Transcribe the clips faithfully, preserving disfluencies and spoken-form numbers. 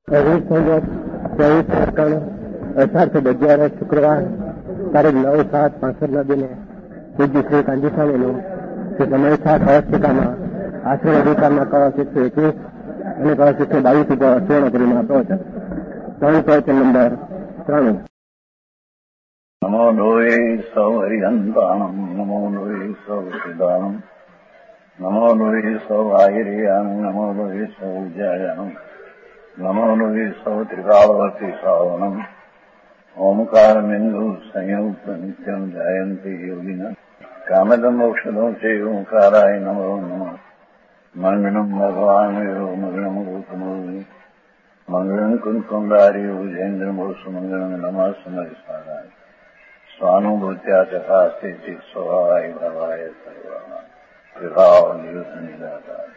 અઢાર થી અગિયાર શુક્રવાર તારીખ નવ સાત પાંસઠ ના દિને પૂજ્ય શ્રી કાંજી સ્વામીનું શ્રી સમયસાત અવસ્થિકામાં આશ્રમ અધિકારમાં કળશ એકસો એકવીસ અને કળશ એકસો બાવીસ ઉપર સુવર્ણપુરીમાં પ્રવચન ત્રણ પ્રવચન નંબર ત્રણ. નમો લોહે સૌ હરિહંતાણમ નમો લોહે સૌ સિદ્ધાણમ નમો લોહે સૌ આયર્યાણમ નમો લોહે સૌ ઉજ્જાયાણમ નમો લોહે સૌ ત્રિકાળવતી શ્રાવણમ ઓમકાર બિંદુ સંયુક્ત નિત્યમ જાયંતી યોગિના કામદમ ઔષધો છે ઓંકારાય નમો નમઃ મંગળમ ભગવાન મંગળમ ગૌતમો મંગળમ કુંકુંડારી ઉજેન્દ્રમોષ મંગળમ નમઃ સમય સ્વારાય સ્વાનુભૂત્યા ચકાસ્તે સ્વભાવાય ભાવાય સર્વા વિભાવ નિયુત નિરાકાર.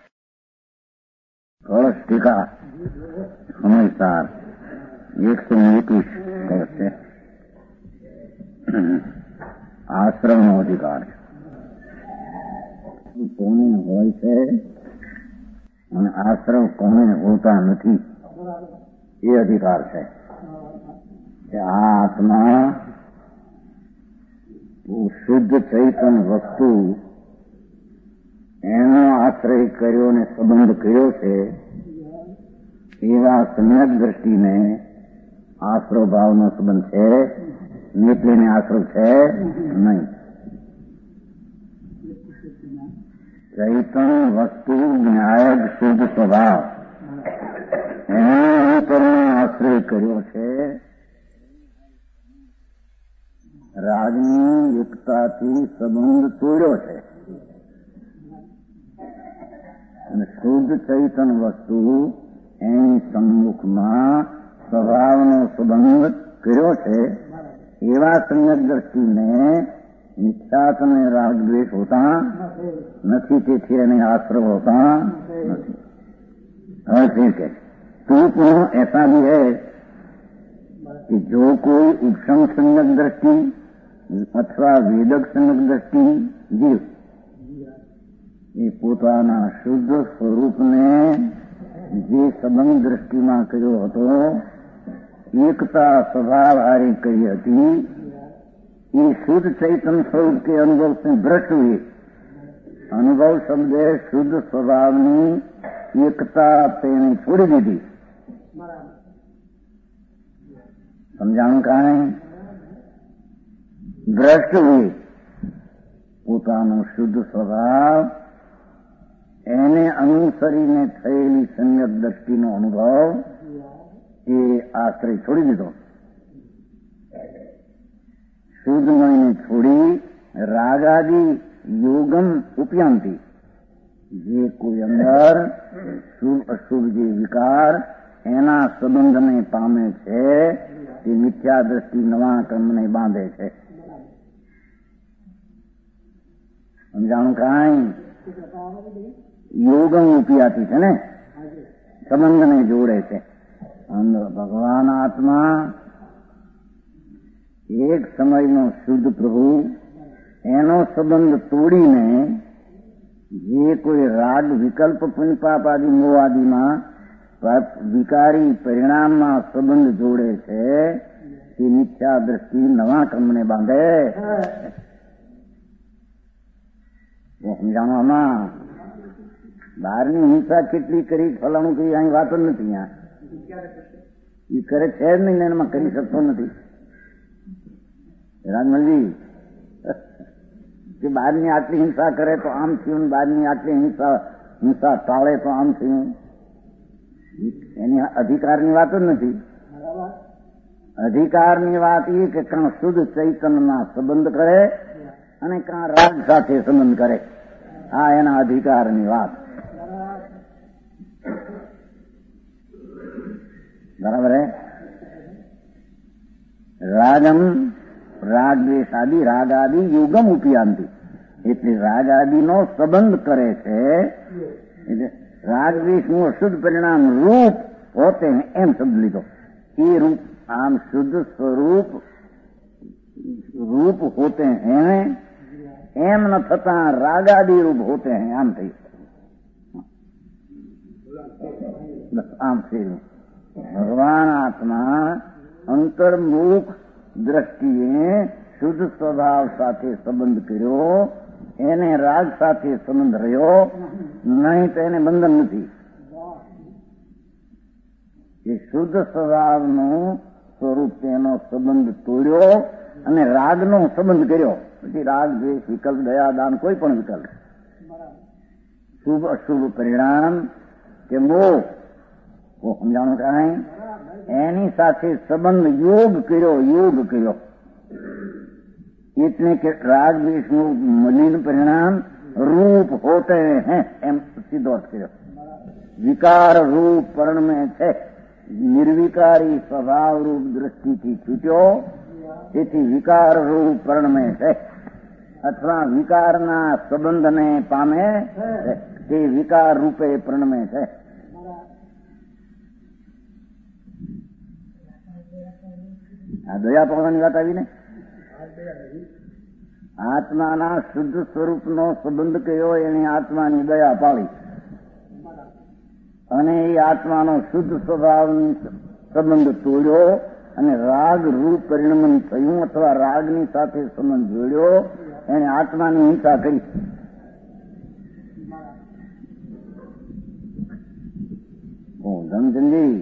કળશ ટીકા સમયસાર એકસો એકવીસ કળશ છે. આશ્રમનો અધિકાર છે, કોને હોય છે અને આશ્રમ કોને હોતા નથી એ અધિકાર છે. કે આ આત્મા શુદ્ધ ચૈતન વસ્તુ એનો આશ્રય કર્યો ને સંબંધ કર્યો છે એવા સમ્યક દ્રષ્ટિને આશ્રવ ભાવનો સંબંધ છે, નીતિને આશ્રવ છે નહીં. ચૈતન વસ્તુ જ્ઞાયક શુદ્ધ સ્વભાવ એના ઉપર આશ્રય કર્યો છે. રાજની એકતાથી સંબંધ તોડ્યો છે અને શુદ્ધ ચૈતન વસ્તુ એની સન્મુખમાં સ્વભાવનો સંબંધ કર્યો છે. એવા સમ્યક દ્રષ્ટિને મિથ્યાત્વ અને રાગ દ્વેષ હોતા નથી, તેથી એને આશ્રવ होता नहीं. और ठीक है, तो पुनः ऐसा भी है कि जो कोई उपशम सम्यक दृष्टि अथवा वेदक सम्यक दृष्टि जीव એ પોતાના શુદ્ધ સ્વરૂપને જે સંબંધ દ્રષ્ટિમાં કર્યો હતો, એકતા સ્વભાવ હારી કરી હતી, એ શુદ્ધ ચૈતન સ્વરૂપ કે અનુભવ से भ्रष्ट हुए. અનુભવ શબ્દે શુદ્ધ સ્વભાવની એકતા તેને છોડી દીધી. સમજાણું કાંઈ? ભ્રષ્ટ હુએ. પોતાનો શુદ્ધ સ્વભાવ એને અનુસરીને થયેલી સમ્યક દ્રષ્ટિનો અનુભવ એ આશ્રય છોડી દીધો. શુદ્ધ મયને છોડી રાગાદી યોગમ ઉપયાંતિ. જે કોઈ અંદર શુભ અશુભ જે વિકાર એના સંબંધને પામે છે તે મિથ્યા દ્રષ્ટિ નવા કર્મને બાંધે છે. સમજાણું કાંઈ? યોગમ ઉપયાતી છે ને, સંબંધને જોડે છે. ભગવાન આત્મા એક સમયનો શુદ્ધ પ્રભુ એનો સંબંધ તોડીને જે કોઈ રાગ વિકલ્પ પુણ્યપાપ આદિ મોવાદીમાં વિકારી પરિણામમાં સંબંધ જોડે છે તે મિથ્યા દ્રષ્ટિ નવા કર્મને બાંધે. સમજાણો? આમાં બહારની હિંસા કેટલી કરી, ફલાણું કરી, અહીં વાત જ નથી. ત્યાં એ કરે છે જ નહીં, એમાં કરી શકતો નથી. રાજમલજી કે બહારની આટલી હિંસા કરે તો આમ થયું, બહારની આટલી હિંસા હિંસા ટાળે તો આમ થયું. એની અધિકારની વાત જ નથી. અધિકારની વાત એ કે કાં શુદ્ધ ચૈતનના સંબંધ કરે અને કાં રાગ સાથે સંબંધ કરે. આ એના અધિકારની વાત. બરાબર હે? રાગમ રાગ દ્વેષ આદિ રાગાદિ યોગમ ઉપયાંતિ. એટલે રાગાદિનો સંબંધ કરે છે. એટલે રાગ દ્વેષનું અશુદ્ધ પરિણામ રૂપ હોતે એમ શબ્દ લીધો. એ રૂપ આમ શુદ્ધ સ્વરૂપ रूप होते हैं, एम न थता रागादि रूप होते हैं. आम थी बस आम से ભગવાન આત્મા અંતર્મુખ દ્રષ્ટિએ શુદ્ધ સ્વભાવ સાથે સંબંધ કર્યો, એને રાગ સાથે સંબંધ રહ્યો નહીં તો એને બંધન નથી. એ શુદ્ધ સ્વભાવનું સ્વરૂપ તેનો સંબંધ તોડ્યો અને રાગનો સંબંધ કર્યો. પછી રાગ, દ્વેષ, વિકલ્પ, દયા, દાન, કોઈ પણ વિકલ્પ, શુભ અશુભ પરિણામ કે મોહ સમજાણું કાંઈ એની સાથે સંબંધ યોગ કર્યો યોગ કર્યો એટલે કે રાગ દ્વેષનું મલિન પરિણામ રૂપ હોતે હૈ એમ સીધો અર્થ કર્યો. વિકાર રૂપ પર્ણ છે, નિર્વિકારી સ્વભાવ રૂપ દ્રષ્ટિથી છૂટ્યો, તેથી વિકાર રૂપ પર્ણ છે અથવા વિકારના સંબંધને પામે તે વિકાર રૂપે પ્રણમે છે. આ દયા પામવાની વાત આવી ને. આત્માના શુદ્ધ સ્વરૂપનો સંબંધ કયો એને આત્માની દયા પાળી અને એ આત્માનો શુદ્ધ સ્વભાવનો સંબંધ તોડ્યો અને રાગ રૂપ પરિણમન થયું અથવા રાગની સાથે સંબંધ જોડ્યો એને આત્માની હિંસા કરી. ધનચંદી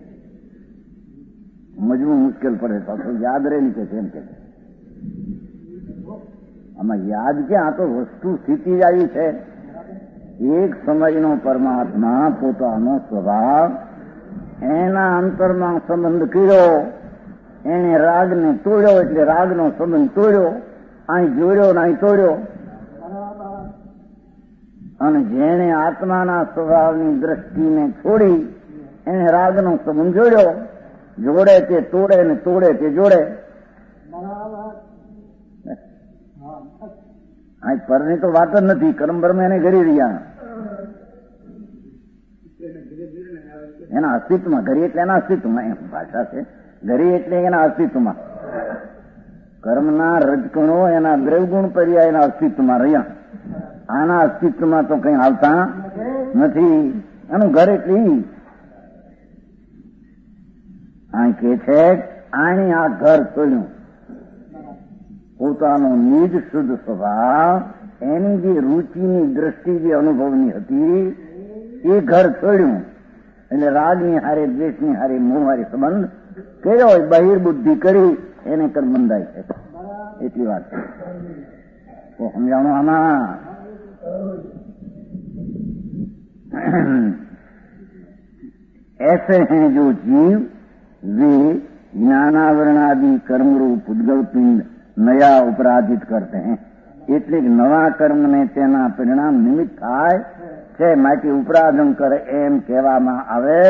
સમજવું મુશ્કેલ પડે તો યાદ રહે નીચે છે એમ કે આમાં યાદ ક્યાં, તો વસ્તુ સ્થિતિ જ આવી છે. એક સમયનો પરમાત્મા પોતાનો સ્વભાવ એના અંતરમાં સંબંધ કર્યો, એને રાગને તોડ્યો એટલે રાગનો સંબંધ તોડ્યો, અહીં જોડ્યો ને અહીં તોડ્યો. અને જેણે આત્માના સ્વભાવની દ્રષ્ટિને છોડી એને રાગનો સંબંધ જોડ્યો, જોડે તે તોડે ને તોડે તે જોડે. આ પરની તો વાત જ નથી, કર્મ કર્મ એને ઘરી રહ્યા એના અસ્તિત્વમાં. ઘરી એટલે એના અસ્તિત્વમાં એમ ભાષા છે. ઘરી એટલે એના અસ્તિત્વમાં. કર્મના રજકણો એના દ્રવગુણ પર્યા એના અસ્તિત્વમાં રહ્યા. આના અસ્તિત્વમાં તો કઈ આવતા નથી. એનું ઘર એટલી આ કે છે આને આ ઘર છોડ્યું. પોતાનો નિજ શુદ્ધ સ્વભાવ એની જે રુચિની દ્રષ્ટિ જે અનુભવની હતી એ ઘર છોડ્યું એટલે રાગની હારે, દ્વેષની હારે, મોહ હારે સંબંધ કર્યો હોય, બહિર્બુદ્ધિ કરી એને કર બંધાય છે. એટલી વાત છે. તો સમજાણું આમાં ऐसे हैं जो जीव वे ज्ञानावरणादि कर्मरूप उद्गल पिंड नया उपराजित करते हैं. એટલે નવા કર્મને તેના પરિણામ નિમિત્ત થાય છે માટે ઉપરાજન કરે એમ કહેવામાં આવે.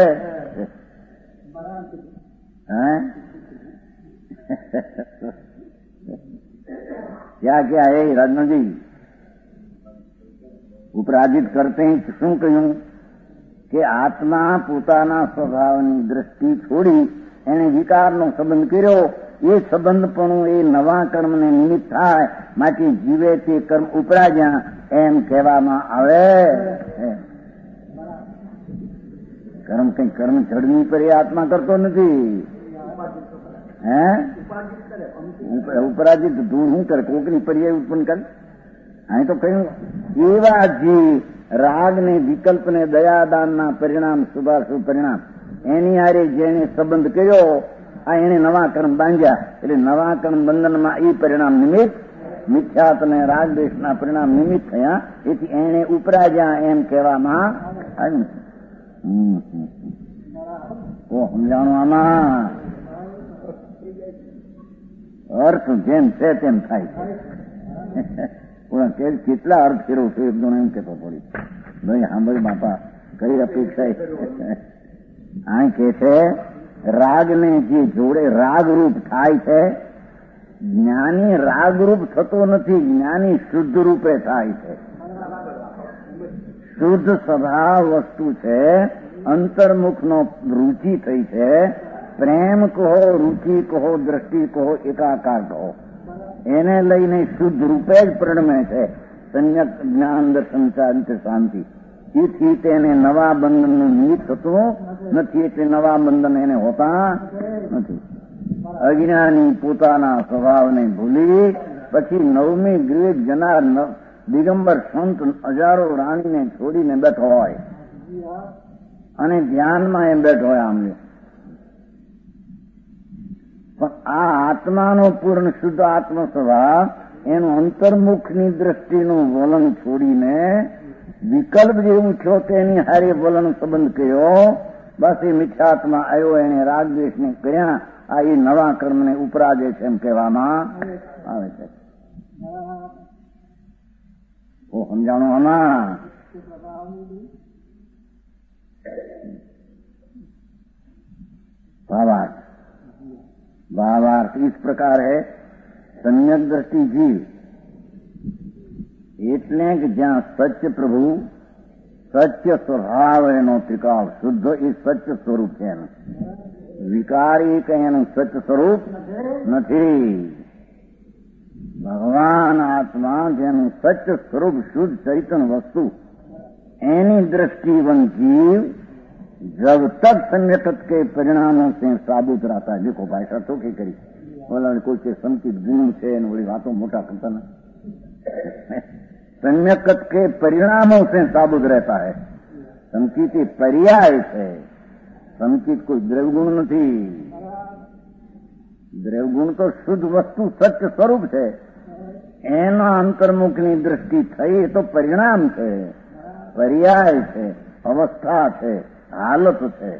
क्या क्या है राजन जी? ઉપરાજિત કરતે શું કહ્યું કે આત્મા પોતાના સ્વભાવની દ્રષ્ટિ છોડી એને વિકારનો સંબંધ કર્યો. એ સંબંધપણું એ નવા કર્મને નિમિત્ત થાય માટે જીવે તે કર્મ ઉપરાજ્યા એમ કહેવામાં આવે. કર્મ કઈ કર્મ ચડની પર એ આત્મા કરતો નથી. હે ઉપરાજિત ધૂળ શું કરે? કોકની પર્યાય ઉત્પન્ન કરે. અહીં તો કહ્યું એવા જીવ રાગ ને વિકલ્પ ને દયાદાનના પરિણામ, શુભાશુભ પરિણામ એની હારે જેને સંબંધ કર્યો આ એને નવા કર્મ બાંધ્યા. એટલે નવા કર્મ બંધનમાં એ પરિણામ નિમિત્ત મિથ્યાત અને રાગ દ્વેષના પરિણામ નિમિત્ત થયા. એથી એને ઉપરાજ્યા એમ કહેવામાં આવ્યું. તો સમજાણું આમાં અર્થ જેમ છે તેમ થાય છે. કેટલા અર્થ ફેરવું છું એક જણ એમ કેતો પડી ભાઈ સાંભળી બાપા કઈ અપેક્ષા. આ કે છે રાગને જે જોડે રાગરૂપ થાય છે. જ્ઞાની રાગરૂપ થતો નથી, જ્ઞાની શુદ્ધ રૂપે થાય છે. શુદ્ધ સ્વભાવ વસ્તુ છે. અંતર્મુખનો રુચિ થઈ છે. પ્રેમ કહો, રુચિ કહો, દ્રષ્ટિ કહો, એકાકાર કહો, એને લઈને શુદ્ધ રૂપે જ પ્રણમે છે. સંયક જ્ઞાન દર્શન શાંતિ શાંતિ એથી તેને નવા બંધનનું નિમિત્ત થતું નથી, એટલે નવા બંધન એને હોતા નથી. અજ્ઞાની પોતાના સ્વભાવને ભૂલી પછી નવમી ગ્રેડ જનાર દિગંબર સંત હજારો રાણીને છોડીને બેઠો હોય અને ધ્યાનમાં એ બેઠો હોય આમ. પણ આ આત્માનો પૂર્ણ શુદ્ધ આત્મ સ્વભાવ એનું અંતર્મુખની દ્રષ્ટિનું વલણ છોડીને વિકલ્પ જેવું છો તેની હારે વલણ સંબંધ કર્યો. બસ એ મિથ્યાત્મા આવ્યો, એને રાગદ્વેષને કર્યા. આ એ નવા કર્મને ઉપરાજે છે એમ કહેવામાં આવે છે. ઓ સમજાણું આમાં? भावार्थ भावार्थ इस प्रकार है. सम्यक दृष्टि जीव એટલે કે જ્યાં સત્ય પ્રભુ સત્ય સ્વભાવ એનો ત્રિકાળ શુદ્ધ એ સત્ય સ્વરૂપ છે. એનું વિકારી કે એનું સત્ય સ્વરૂપ નથી. ભગવાન આત્મા જેનું સત્ય સ્વરૂપ શુદ્ધ ચૈતન્ય વસ્તુ એની दृष्टिवंत जीव जब तक सम्यकत के परिणामों से साबुत रहता है. देखो भाषा तो क्या करी बोला कोई के संकित गुण છે ને વળી વાતો મોટા કરતા ना. सम्यकत के परिणामों से साबुत रहता है. संकित पर्याय है, संकित कोई द्रव्यगुण નથી. દ્રવ્યગુણ તો શુદ્ધ વસ્તુ સત્ય સ્વરૂપ છે. એના અંતર્મુખની દ્રષ્ટિ થઈ એ તો પરિણામ છે, પર્યાય છે, અવસ્થા છે, હાલત છે.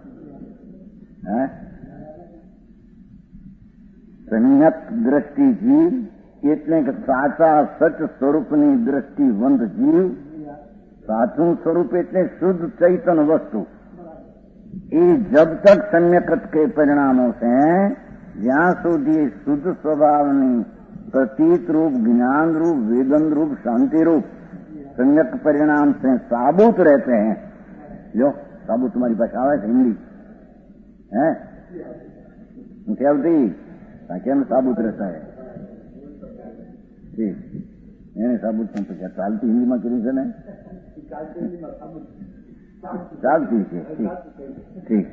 સમ્યક દ્રષ્ટિ જીવ એટલે કે સાચા સચ સ્વરૂપની દ્રષ્ટિવંત જીવ. સાચું સ્વરૂપ એટલે શુદ્ધ ચૈતન વસ્તુ. એ જબ તક सम्यकत के परिणामों से જ્યાં સુધી શુદ્ધ સ્વભાવની प्रतीत रूप, ज्ञान रूप, वेदन रूप, शांति रूप सम्यक परिणाम से साबुत रहते हैं. जो साबुत तुम्हारी भाषा आवे हिंदी है क्या होती क्या में साबुत रहता है. ठीक એને સાબુત તો क्या ચાલતી હિન્દીમાં કર્યું છે ને ચાલતી છે. ठीक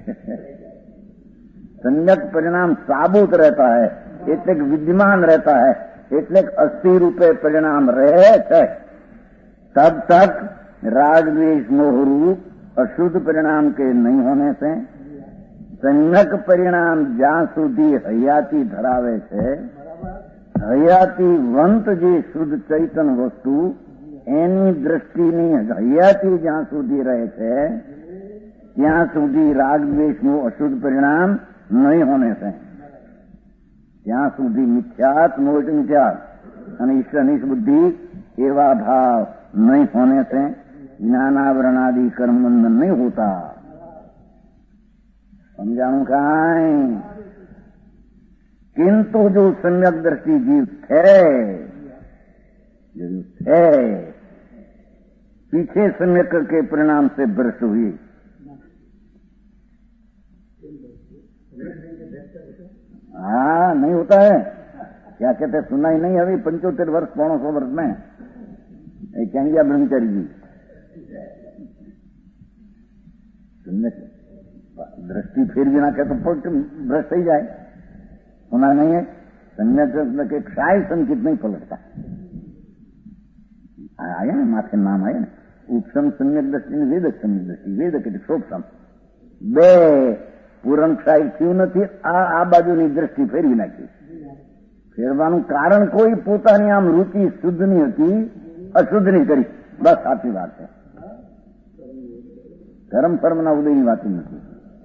सम्यक परिणाम साबुत रहता है એટલે विद्यमान रहता है, એટલે अस्थि रूपे परिणाम रहे છે. तब तक राग द्वेष मोह रूप अशुद्ध परिणाम के नहीं होने से सम्यक परिणाम જ્યાં સુધી હયાતી ધરાવે છે, હયાતી વંત જે શુદ્ધ ચૈતન વસ્તુ એની દ્રષ્ટિની હયાતી જ્યાં સુધી રહે છે ત્યાં સુધી રાગ દ્વેષનું અશુદ્ધ પરિણામ નહીં હોને છે. ત્યાં સુધી મિથ્યાત મોટ મિથ્યાત અને ઈશ્વરની બુદ્ધિ એવા ભાવ नहीं होने से ज्ञानावरणादि कर्म बंधन नहीं होता. समझाणु कहाँ. किंतु जो सम्यक दृष्टि जीव थे, जो थे पीछे सम्यक के परिणाम से भ्रष्ट हुई. हाँ नहीं होता है. क्या कहते सुना ही नहीं. अभी पंचोत्तर वर्ष पौनो सौ वर्ष में क्या गया ब्रह्मचारी जी दृष्टि फिर भी ना कहते पट भ्रष्ट ही जाए. सुना नहीं है. सम्यक के क्षाय संकित नहीं पलटता. आया ना माथे नाम आया ना. उपसम सम्यक दृष्टि ने वेदक सम्यक दृष्टि. वेद के सोपसम બે પૂરણ ક્ષાય થયું નથી. આ આ બાજુની દ્રષ્ટિ ફેરવી નાખી. ફેરવાનું કારણ કોઈ પોતાની આમ રૂચિ શુદ્ધની હતી, અશુદ્ધ નહીં કરી. બસ સાચી વાત છે. કર્મ ફર્મના ઉદયની વાત નથી.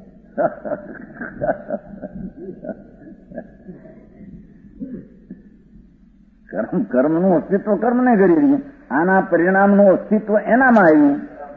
કર્મ કર્મનું અસ્તિત્વ કર્મને કરી રહ્યું. આના પરિણામનું અસ્તિત્વ એનામાં આવ્યું.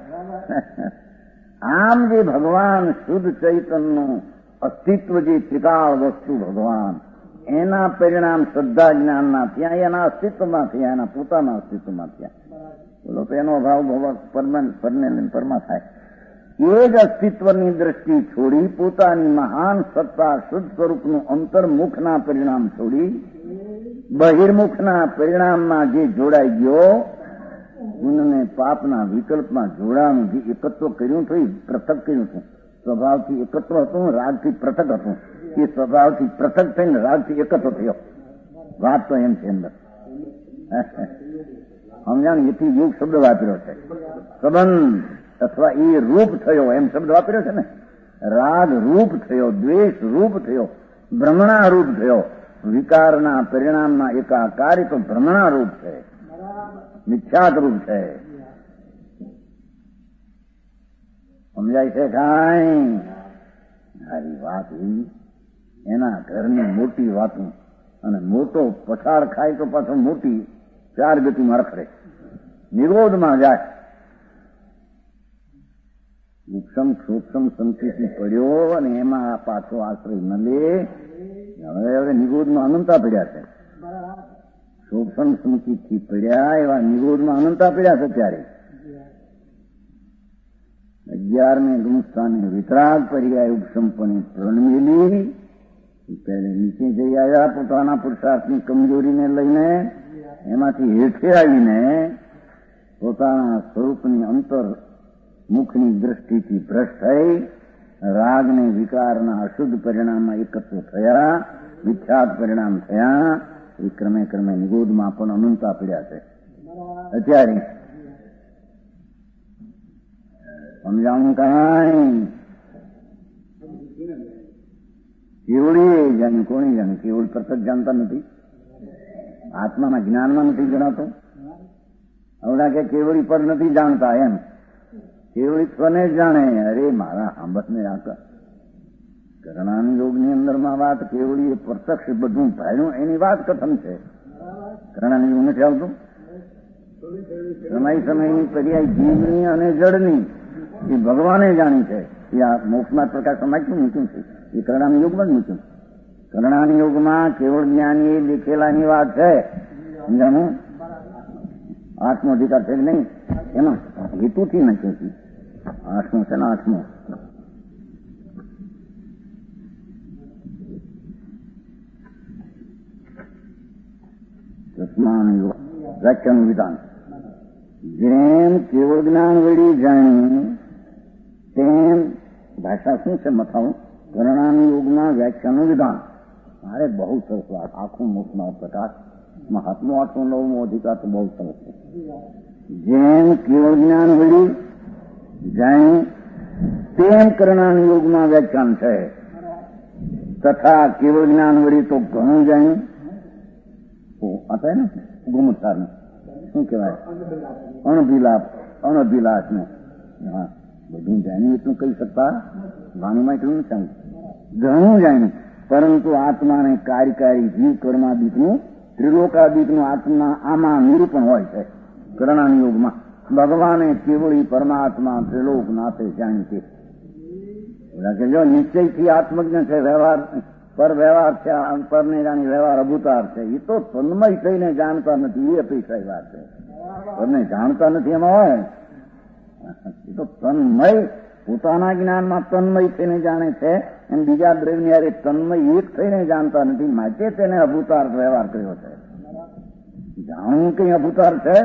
આમ જે ભગવાન શુદ્ધ ચૈતનનું અસ્તિત્વ જે ત્રિકાળ વસ્તુ ભગવાન એના પરિણામ શ્રદ્ધા જ્ઞાનના થયા, એના અસ્તિત્વમાં થયા, એના પોતાના અસ્તિત્વમાં થયા. બોલો તો એનો ભાવ પરને પરમાં થાય. એ જ અસ્તિત્વની દ્રષ્ટિ છોડી પોતાની મહાન સત્તા શુદ્ધ સ્વરૂપનું અંતર્મુખના પરિણામ છોડી બહિર્મુખના પરિણામમાં જે જોડાઈ ગયો પુણ્યને પાપના વિકલ્પમાં જોડાનું જે એકત્વ કર્યું હતું એ પૃથક કર્યું હતું. સ્વભાવથી એકત્વ હતું, રાગથી પૃથક હતું. એ સ્વભાવથી પૃથક થઈને રાગથી એકત્વ થયો. વાત તો એમ છે અંદર સમજાણ. એથી યુગ શબ્દ વાપર્યો છે. સંબંધ અથવા એ રૂપ થયો એમ શબ્દ વાપર્યો છે ને. રાગ રૂપ થયો, દ્વેષ રૂપ થયો, ભ્રમણા રૂપ થયો. વિકારના પરિણામના એકાકાર તો ભ્રમણા રૂપ છે, મિથ્યાત રૂપ છે. સમજાય છે કાંઈ? સારી વાત એના ઘરની મોટી વાતું અને મોટો પછાડ ખાય તો પાછો મોટી ચાર ગતિમાં રખડે, નિરોધમાં જાય. સૂક્ષ્મ સૂક્ષ્મ સંતિથી પડ્યો અને એમાં પાછો આશ્રય ન લે. હવે હવે નિરોધમાં અનંતા પડ્યા છે. સૂક્ષ્મ સંતિથી પડ્યા એવા નિરોધમાં અનંતા પડ્યા છે. ત્યારે અગિયારમે ગુણસ્થાને વિતરાગ પર્યાય ઉપસંપને પ્રણમેલી પહેલે નીચે જઈ આવ્યા પોતાના પુરુષાર્થની કમજોરીને લઈને. એમાંથી હેઠે આવીને પોતાના સ્વરૂપની અંતર મુખની દ્રષ્ટિથી ભ્રષ્ટ થઈ રાગને વિકારના અશુદ્ધ પરિણામમાં એકત્ર થયા, મિથ્યાત પરિણામ થયા. એ ક્રમે ક્રમે નિરોધમાં પણ અનંતા પડ્યા છે. અત્યારે સમજાવું કાંઈ? કેવળી જાણ્યું, કોણે જાણ્યું? કેવળ પ્રત્યક્ષ જાણતા નથી, આત્માના જ્ઞાનમાં નથી જણાતો. હમણાં કે કેવળી પર નથી જાણતા એમ. કેવળી સ્વને જ જાણે. અરે મારા સાંભળને આકર કરણાની યોગની અંદરમાં વાત કેવળી એ પ્રત્યક્ષ બધું ભાડ્યું એની વાત કથન છે. કરણાની યોગ નથી આવતું. સમય સમયની પર્યાય જીવની અને જળની એ ભગવાને જાણી છે. એ આ મોક્ષમાં પ્રકાશ સમાજનું મૂક્યું છે. એ કરણાની યોગમાં જ મૂક્યું. કરણાની યોગમાં કેવળ જ્ઞાની દેખેલાની વાત છે. સમજાણું? આઠમો અધિકાર છે કે નહીં? એમાં હેતુથી નથી. આઠમો છે ને આઠમો વ્યાખ્યાનું વિધાન. જેમ કેવળ જ્ઞાન વળી જાણી તેમ ભાષા શું છે મથાવું? કરણાની યોગમાં વ્યાખ્યાનું વિધાન. મારે બહુ સરસ વાત. આખું મોટનો પ્રકાશ મહાત્મો આઠમો નવમો અધિકાર તો બહુ સરસ છે. જેમ કેવળ જ્ઞાન વળી જાણી તેમ કરણાની યોગમાં વ્યાખ્યાન છે. તથા કેવળ જ્ઞાન વળી તો ઘણું જાણ્યું. આ ને ગુમુત્સાર શું કહેવાય? અણભિલાપ અણભિલાસ ને હા બધું જાણ્યું એટલું કહી શકતા. વાણીમાં એટલું નથી જાણ્યું, ઘણું જાણ્યું. પરંતુ આત્માને કાર્યકારી જીવ કર્માદિકનું ત્રિલોકાદિકનું આત્મા આમાં નિરૂપણ હોય છે. કરણાની યોગમાં ભગવાને કેવળી પરમાત્મા ત્રિલોકનાથે જાણી છે. જો નિશ્ચયથી આત્મજ્ઞ છે, વ્યવહાર પર વ્યવહાર છે, પરને જાણી વ્યવહાર અભૂતાર છે. એ તો તન્મય થઈને જાણતા નથી. એ અપેક્ષા વાત છે. પરને જાણતા નથી એમાં હોય. એ તો તન્મય પોતાના જ્ઞાનમાં તન્મય થઈને જાણે છે અને બીજા દ્રવ્યની હારે તન્મય એક થઈને જાણતા નથી. માટે તેને અભૂતાર વ્યવહાર કર્યો છે. જાણવું કઈ અભૂતાર છે?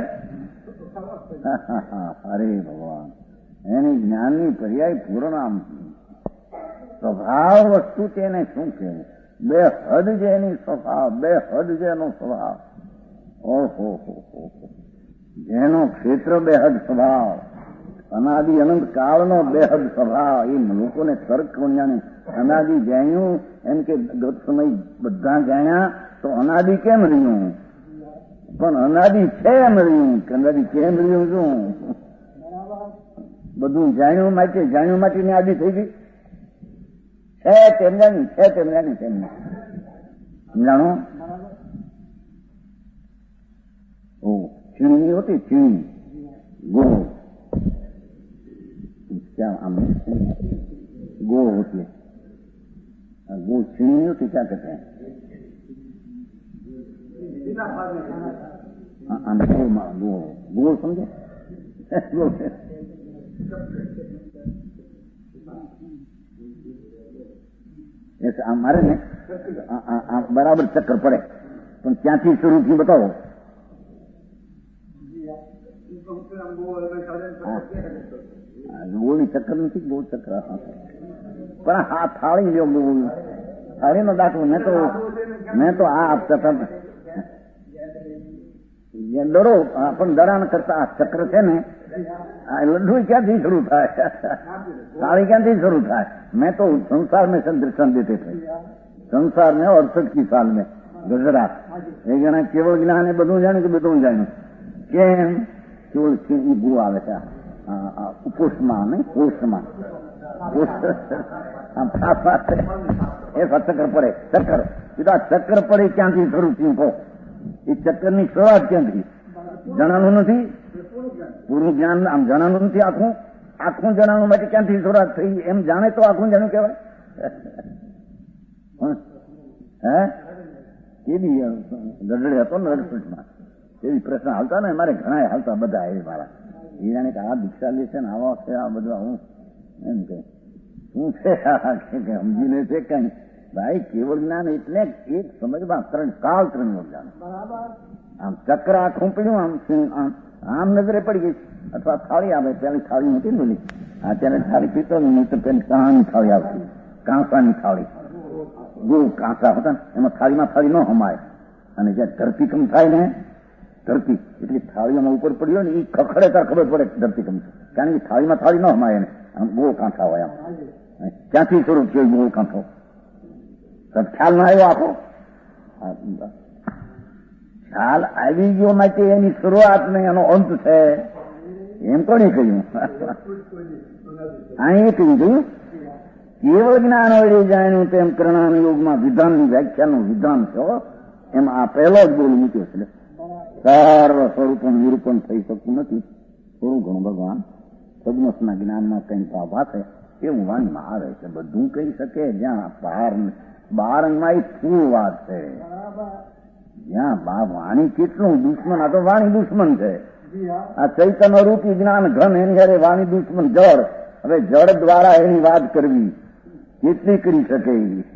અરે ભગવાન, એની જ્ઞાનની પર્યાય પૂર્ણ સ્વભાવ વસ્તુ છે એને શું કહેવું? બે હદ છે એની સ્વભાવ, બે હદ છે એનો સ્વભાવ. ઓહો હો હો જેનો ક્ષેત્ર બેહદ સ્વભાવ, અનાદિ અનંત કાળનો બેહદ સ્વભાવ. એ લોકોને તર્ક કોણ જાણે? અનાદિ જાણ્યું એમ કે ગત સમય બધા જાણ્યા તો અનાદિ કેમ રહ્યું? પણ અનાદિ છે એમ રહ્યું કે અનાદિ કેમ રહ્યું? શું બધું જાણ્યું માટે જાણ્યું માટે ની આદિ થઈ ગઈ છે? તેમ જાણી છે તેમ જાણી તેમ સમજાણો? ઓ છીણી હોતી છીણી ગો क्या आम गो होती है, गो छीनी होती क्या कहते हैं? गो गो समझे? ऐसे हमारे ने बराबर चक्कर पड़े પણ ક્યાંથી શરૂ થયું બતાવો? ગોળ ચક્કર નથી, ગોળ ચક્કર પણ હા થાળી લ્યો, ગોળ થાળી નો દાખલો. મેં તો મેં તો આ ચક્કર ડરો પણ દડાણ કરતા આ ચક્ર છે ને, આ લડ્ડુ ક્યાંથી શરૂ થાય, થાળી ક્યાંથી શરૂ થાય. मैं तो संसार में सब दर्शन देते थे, संसार में अड़सठ की साल में गुजरात एक जना केवल ज्ञान એ બધું જાણ્યું કે બધું જાણ્યું કેમ કેવળ ગુરુ આવે છે ઉપોષમાં ને પોષમાં એ ચક્કર પડે ચક્કર કીધું આ ચક્કર પડે ક્યાંથી શરૂ થયું કહો. એ ચક્કરની શરૂઆત ક્યાંથી જણાનું નથી, પૂરું જ્ઞાન આમ જણાનું નથી, આખું આખું જણાનું માટે ક્યાંથી શરૂઆત થઈ એમ જાણે તો આખું જાણ્યું કહેવાય. હે કેવી ગઢડે હતો ને અડસઠમાં એવી પ્રશ્ન હાલતા ને મારે ઘણા હાલતા બધા એ મારા એ જાણે કે આ દીક્ષા લે છે ને આવા છે આ બધા હું એમ કે શું છે સમજીને છે કઈ ભાઈ કેવળ જ્ઞાન એટલે એક સમજમાં ત્રણ કાળ ત્રણ નું જ્ઞાન. આમ ચક્ર આખું પડ્યું આમ આમ નજરે પડી ગઈ અથવા થાળી આવે પેલી થાળી નથી બોલી અત્યારે થાળી પીતો નહીં તો પેલી કાંસાની થાળી આવતી, કાંસાની થાળી ગુરુ કાંસા હતા ને એમાં થાળીમાં થાળી ન હમાય અને જ્યાં ધરતીકંપ થાય ને ધરતી એટલી થાળીઓમાં ઉપર પડ્યો ને એ ખખડે ત્યારે ખબર પડે ધરતીકંપ, કારણ કે થાળીમાં થાળી ન હમાય ને આમ ગોળ કાંઠા હોય આમ ક્યાંથી શરૂ થયો ગોળ કાંઠો ખ્યાલ ના આવ્યો આખો ખ્યાલ આવી ગયો માટે એની શરૂઆત ને એનો અંત છે એમ કોને કહ્યું. અહીં એ કહ્યું કહ્યું કેવળ જ્ઞાન વળી જાણ્યું તેમ કરણાન યોગમાં વિધાનની વ્યાખ્યાનું વિધાન છે એમાં આ પહેલો જ બોલ મૂક્યો છે. સર્વ સ્વરૂપનું નિરૂપણ થઈ શકતું નથી, થોડું ઘણું ભગવાન સદમસના જ્ઞાનમાં કંઈ ભાભા છે એવું વાણીમાં આવે છે. બધું કહી શકે જ્યાં બહાર બારંગમાં એ ફૂલ વાત છે, જ્યાં વાણી કેટલું દુશ્મન, આ તો વાણી દુશ્મન છે. આ ચૈતન્ય રૂપી જ્ઞાન ઘન એની હારે વાણી દુશ્મન જળ. હવે જળ દ્વારા એની વાત કરવી કેટલી કરી શકે,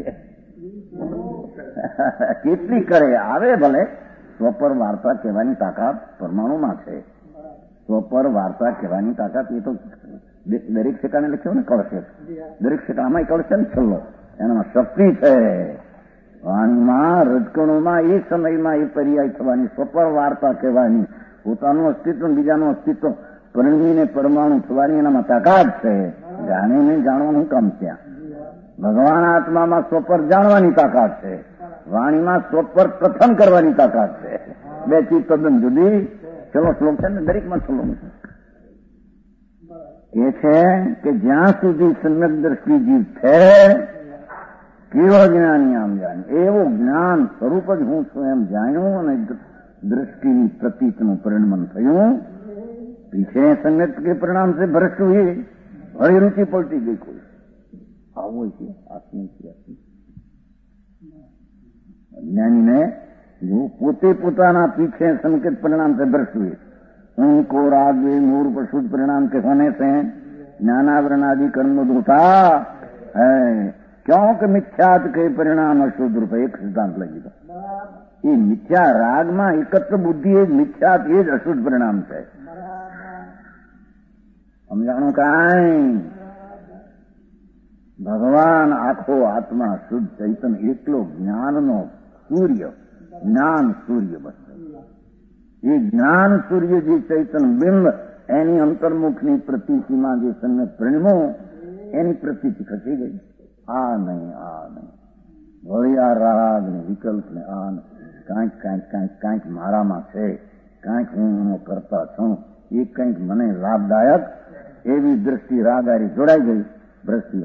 કેટલી કરે આવે ભલે. સ્વપર વાર્તા કહેવાની તાકાત પરમાણુમાં છે, સ્વપર વાર્તા કહેવાની તાકાત એ તો દરેક ઠેકાણે લખ્યો ને કળશે, દરેક ઠેકાણામાં કળશે ને છેલ્લો એનામાં શક્તિ છે. વાણીમાં રજકણોમાં એ સમયમાં એ પર્યાય થવાની સ્વપર વાર્તા કહેવાની, પોતાનું અસ્તિત્વ બીજાનું અસ્તિત્વ પરણીને પરમાણુ થવાની એનામાં તાકાત છે. જાણીને જાણવાનું કામ ત્યાં ભગવાન આત્મામાં સ્વપર જાણવાની તાકાત છે, વાણીમાં સ્વપર કથન કરવાની તાકાત છે. બે ચીજ તદ્દન જુદી. ચલો શ્લોક છે ને દરેકમાં શ્લોક એ છે કે જ્યાં સુધી સમ્યક દ્રષ્ટિ જીવ છે કેવળ જ્ઞાની આમ જાણે એવું જ્ઞાન સ્વરૂપ જ હું છું એમ જાણ્યું અને दृष्टि प्रतीत નું પરિણમન થયું. પીછે સંગત કે પરિણામ से भ्रष्ट हुई, हरी रुचि पलटी गई. कोई આવું છે આત્મા જ્ઞાની ને જો પોતે પોતાના पीछे संकेत परिणाम से भ्रष्ट हुए, उनको राग मूर पर शुद्ध परिणाम के होने से ज्ञानावरण आदि कर्म होता है, क्योंकि मिथ्यात के परिणाम अशुद्ध रूप एक सिद्धांत लगेगा. ये मिथ्या राग में एकत्र बुद्धि એ મિથ્યાત એ જ અશુદ્ધ પરિણામ છે. સમજાણું કાંઈ ભગવાન આખો આત્મા શુદ્ધ ચૈતન એકલો જ્ઞાનનો સૂર્ય, જ્ઞાન સૂર્ય બસ. એ જ્ઞાન સૂર્ય જે ચૈતન બિંબ એની અંતર્મુખની પ્રતીતિમાં જે સમ્યક પરિણમો એની પ્રતીતિ ખસી ગઈ. આ નહીં આ નહીં વળી આ રાગ ને વિકલ્પ ને આ કાંઈક કાંઈક કાંઈક કાંઈક મારામાં છે, કાંઈક હું એનો કરતા છું, એ કંઈક મને લાભદાયક એવી દ્રષ્ટિ રાગારી જોડાઈ ગઈ. દ્રષ્ટિ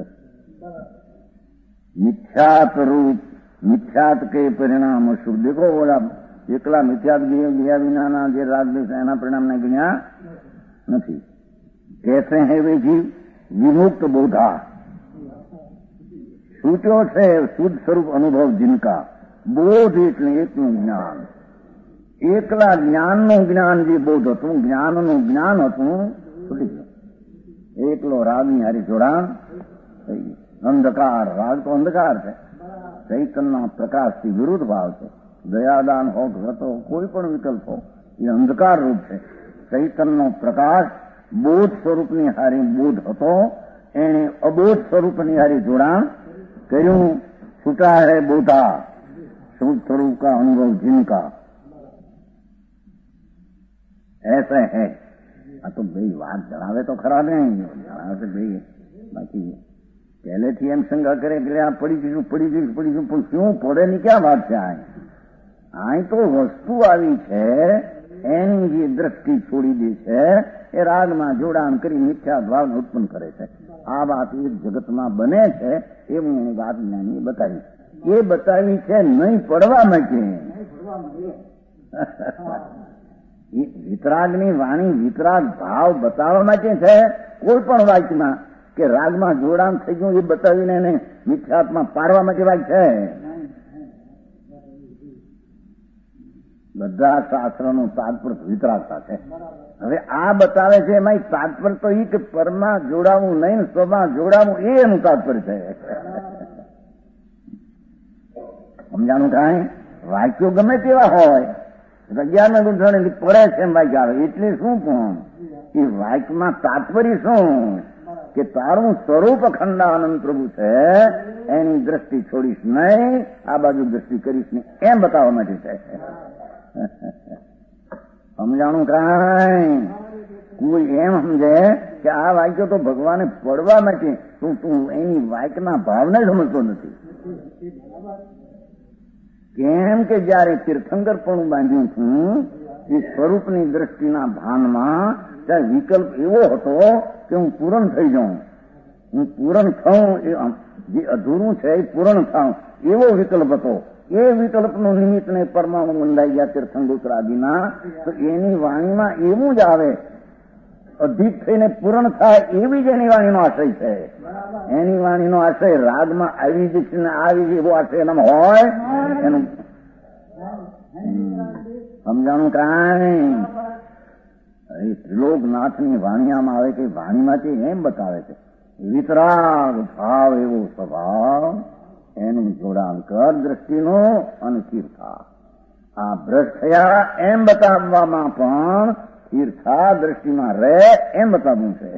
મિથ્યાત રૂપ મિથ્યાત કે પરિણામ અશુભ. દેખો ઓલા એકલા મિથ્યાત ગયા વિનાના જે રાગ છે એના પરિણામને જ્ઞાન નથી. कैसे है वे जीव विमुक्त बोधा, છૂટ્યો છે શુદ્ધ સ્વરૂપ અનુભવ જિનકા. બોધ એટલે એકનું જ્ઞાન, એકલા જ્ઞાનનું જ્ઞાન જે બોધ હતું, જ્ઞાનનું જ્ઞાન હતું, છૂટી ગયું. એકલો રાગની હારી જોડાણ થઈ ગયું. અંધકાર, રાગ તો અંધકાર છે, ચૈતનના પ્રકાશથી વિરુદ્ધ ભાવ છે. દયાદાન હો, વ્રતો, કોઈ પણ વિકલ્પ હો, એ અંધકાર રૂપ છે. ચૈતનનો પ્રકાશ બોધ સ્વરૂપની હારી બોધ હતો, એને અબોધ સ્વરૂપની હારી જોડાણ કર્યું. છૂટા હૈ બોધા શુદ્ધ સ્વરૂપ કા અનુભવ जिनका ऐसे है. આ તો ભાઈ વાત જણાવે તો ખરા ને, જણાવે તો ભાઈ, બાકી પહેલેથી એમ શંકા કરે કે આ પડી જઈશું પડી જઈશું પડી જઈશું પણ શું પડે ની ક્યાં વાત છે? આ અહીં તો વસ્તુ આવી છે એની જે દ્રષ્ટિ છોડી દે છે એ રાગમાં જોડાણ કરી મિથ્યા ભાવને ઉત્પન્ન કરે છે. આ વાત એ જગતમાં બને છે એવું એને વાત જ્ઞાની બતાવી. એ બતાવી છે નહીં પડવા માટે. વિતરાગની વાણી વિતરાગ ભાવ બતાવવા માટે છે. કોઈ પણ વાક્યમાં કે રાગમાં જોડાણ થઈ ગયું એ બતાવીને એને મિથ્યાત્મા પાડવા માટે વાત છે. બધા શાસ્ત્રોનું તાત્પર્ય વિતરાગતા છે. હવે આ બતાવે છે એમાં તાત્પર્ય તો એ કે પરમાં જોડાવું નહીં, સ્વમાં જોડાવું એ એનું તાત્પર્ય છે. સમજાણું કાંઈ? વાક્યો ગમે તેવા હોય, અગિયાર ગુંઠવણી પડે છે એમ વાક્ય આવે એટલે શું પણ એ વાક્યમાં તાત્પર્ય શું કે તારું સ્વરૂપ અખંડાનંદ પ્રભુ છે, એની દ્રષ્ટિ છોડીશ નહીં, આ બાજુ દ્રષ્ટિ કરીશ નહીં, એમ બતાવવા માટે છે. સમજાણું કાંઈ? કોઈ એમ સમજે કે આ વાક્યો તો ભગવાને પડવા માટે, તું તું એની વાક્યના ભાવને સમજતો નથી. કેમ કે જયારે તીર્થંકર પણ બાંધ્યું છું એ સ્વરૂપની દ્રષ્ટિના ભાનમાં ત્યારે વિકલ્પ એવો હતો કે હું પૂરણ થઈ જાઉં, હું પૂરણ થાઉં, જે અધૂરું છે એ પૂરણ થાઉં એવો વિકલ્પ હતો. એ વિકલ્પનું નિમિત્તને પરમાણુ બંધાઈ ગયા તીર્થંકરાદિના, તો એની વાણીમાં એવું જ આવે, અધિક થઈને પૂરણ થાય એવી જ એની વાણીનો આશય છે. એની વાણીનો આશય રાગમાં આવી જ છે ને આવી જ એવો આશય એનામાં હોય એનું સમજાણું કાંઈ? ત્રિલોકનાથની વાણિયામાં આવે કે વાણીમાંથી એમ બતાવે છે વિતરાગ ભાવ એવો સ્વભાવ, એનું જોડાણ કર દ્રષ્ટિનો અને તીર્થા. આ ભ્રષ્ટ થયા એમ બતાવવામાં પણ તીર્થા દ્રષ્ટિમાં રહે એમ બતાવવું છે.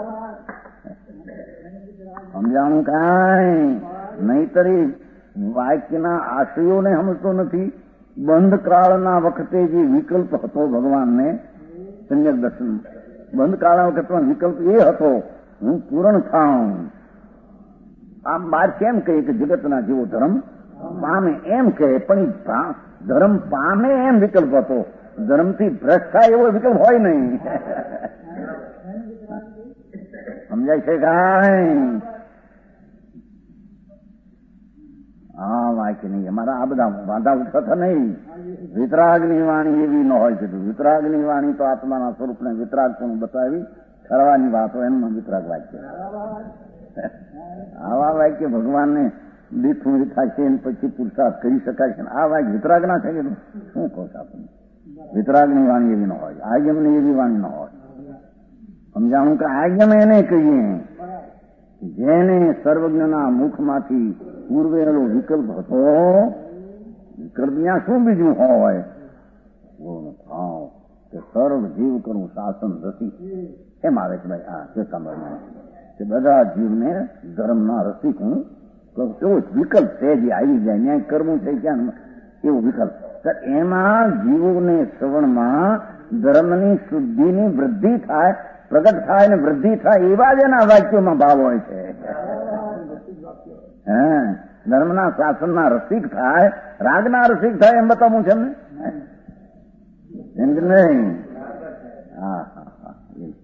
સમજાણું કાંઈ? નહીતરી વાક્યના આશયોને સમજતો નથી. બંધ કાળના વખતે જે વિકલ્પ હતો ભગવાનને સમ્યક દર્શન, બંધ કાળના વખતમાં વિકલ્પ એ હતો હું પૂરણ થાઉં. આમ બાર કેમ કહે કે જગતના જેવો ધર્મ પામે એમ કહે, પણ ધર્મ પામે એમ વિકલ્પ હતો. ધર્મથી ભ્રષ્ટ થાય એવો વિકલ્પ હોય નહીં. સમજાય છે કાંઈ? હા વાક્ય નહીં. અમારા આ બધા વાંધા ઉઠતા નહીં. વિતરાગની વાણી એવી ન હોય છે. વિતરાગની વાણી તો આત્માના સ્વરૂપને વિતરાગ પણ બતાવી ઠરવાની વાતો એમનું વિતરાગ વાક્ય. આવા વાક્ય ભગવાનને દીઠું થાય છે પછી પુરુષાર્થ કરી શકાય છે. આ વાક્ય વિતરાગ ના થાય શું કહો છો આપણને? વિતરાગની વાણી એવી ન હોય, આજ્ઞની એવી વાણી ન હોય. સમજાણું કે આજ્ઞ એને કહીએ જેને સર્વજ્ઞના મુખમાંથી પૂર્વેલો વિકલ્પ હતો. વિકલ્પ ત્યાં શું બીજું હોય? ભાવ કે સર્વ જીવ કરું શાસન રસિક એમ આવે છે. ભાઈ આ ચેતામાં કે બધા જીવને ધર્મના રસિક હું એવો વિકલ્પ છે જે આવી જાય ન્યાય કરવું છે ક્યાં એવો વિકલ્પ. એમાં જીવોને શ્રવણમાં ધર્મની શુદ્ધિની વૃદ્ધિ થાય, પ્રગટ થાય ને વૃદ્ધિ થાય એવા જ એના વાક્યોમાં ભાવ હોય છે. હા, ધર્મના શાસનના રસિક થાય, રાગના રસિક થાય એમ બતાવું છે એમને એમ કે નહીં? હા હા હા.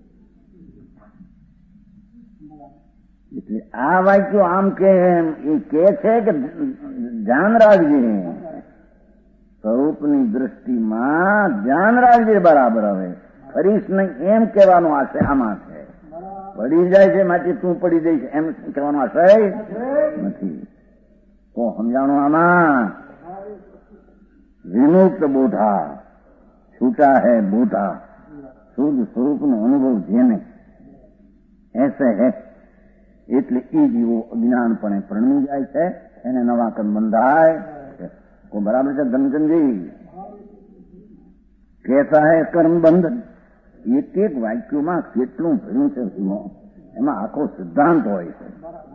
એટલે આ વાક્યો આમ કે એ કે છે કે ધ્યાન રાખજે, સ્વરૂપની દ્રષ્ટિમાં ધ્યાન રાખજે બરાબર. હવે ફરીશ નહીં એમ કહેવાનો આશય આમાં છે. પડી જાય છે માટે તું પડી જઈશ એમ કહેવાનો આશય નથી. તો સમજાણું આમાં વિમુક્ત બોધા છૂટા હૈ બોધા, શુદ્ધ સ્વરૂપનો અનુભવ જેને એસે હે એટલે એ જીવો અજ્ઞાનપણે પરણી જાય છે, એને નવા કર્મ બંધાય છે. કો બરાબર છે ધનચંદજી? कैसा है कर्म बंधन? એક એક વાક્યોમાં કેટલું ભર્યું છે એમાં આખો સિદ્ધાંત હોય છે.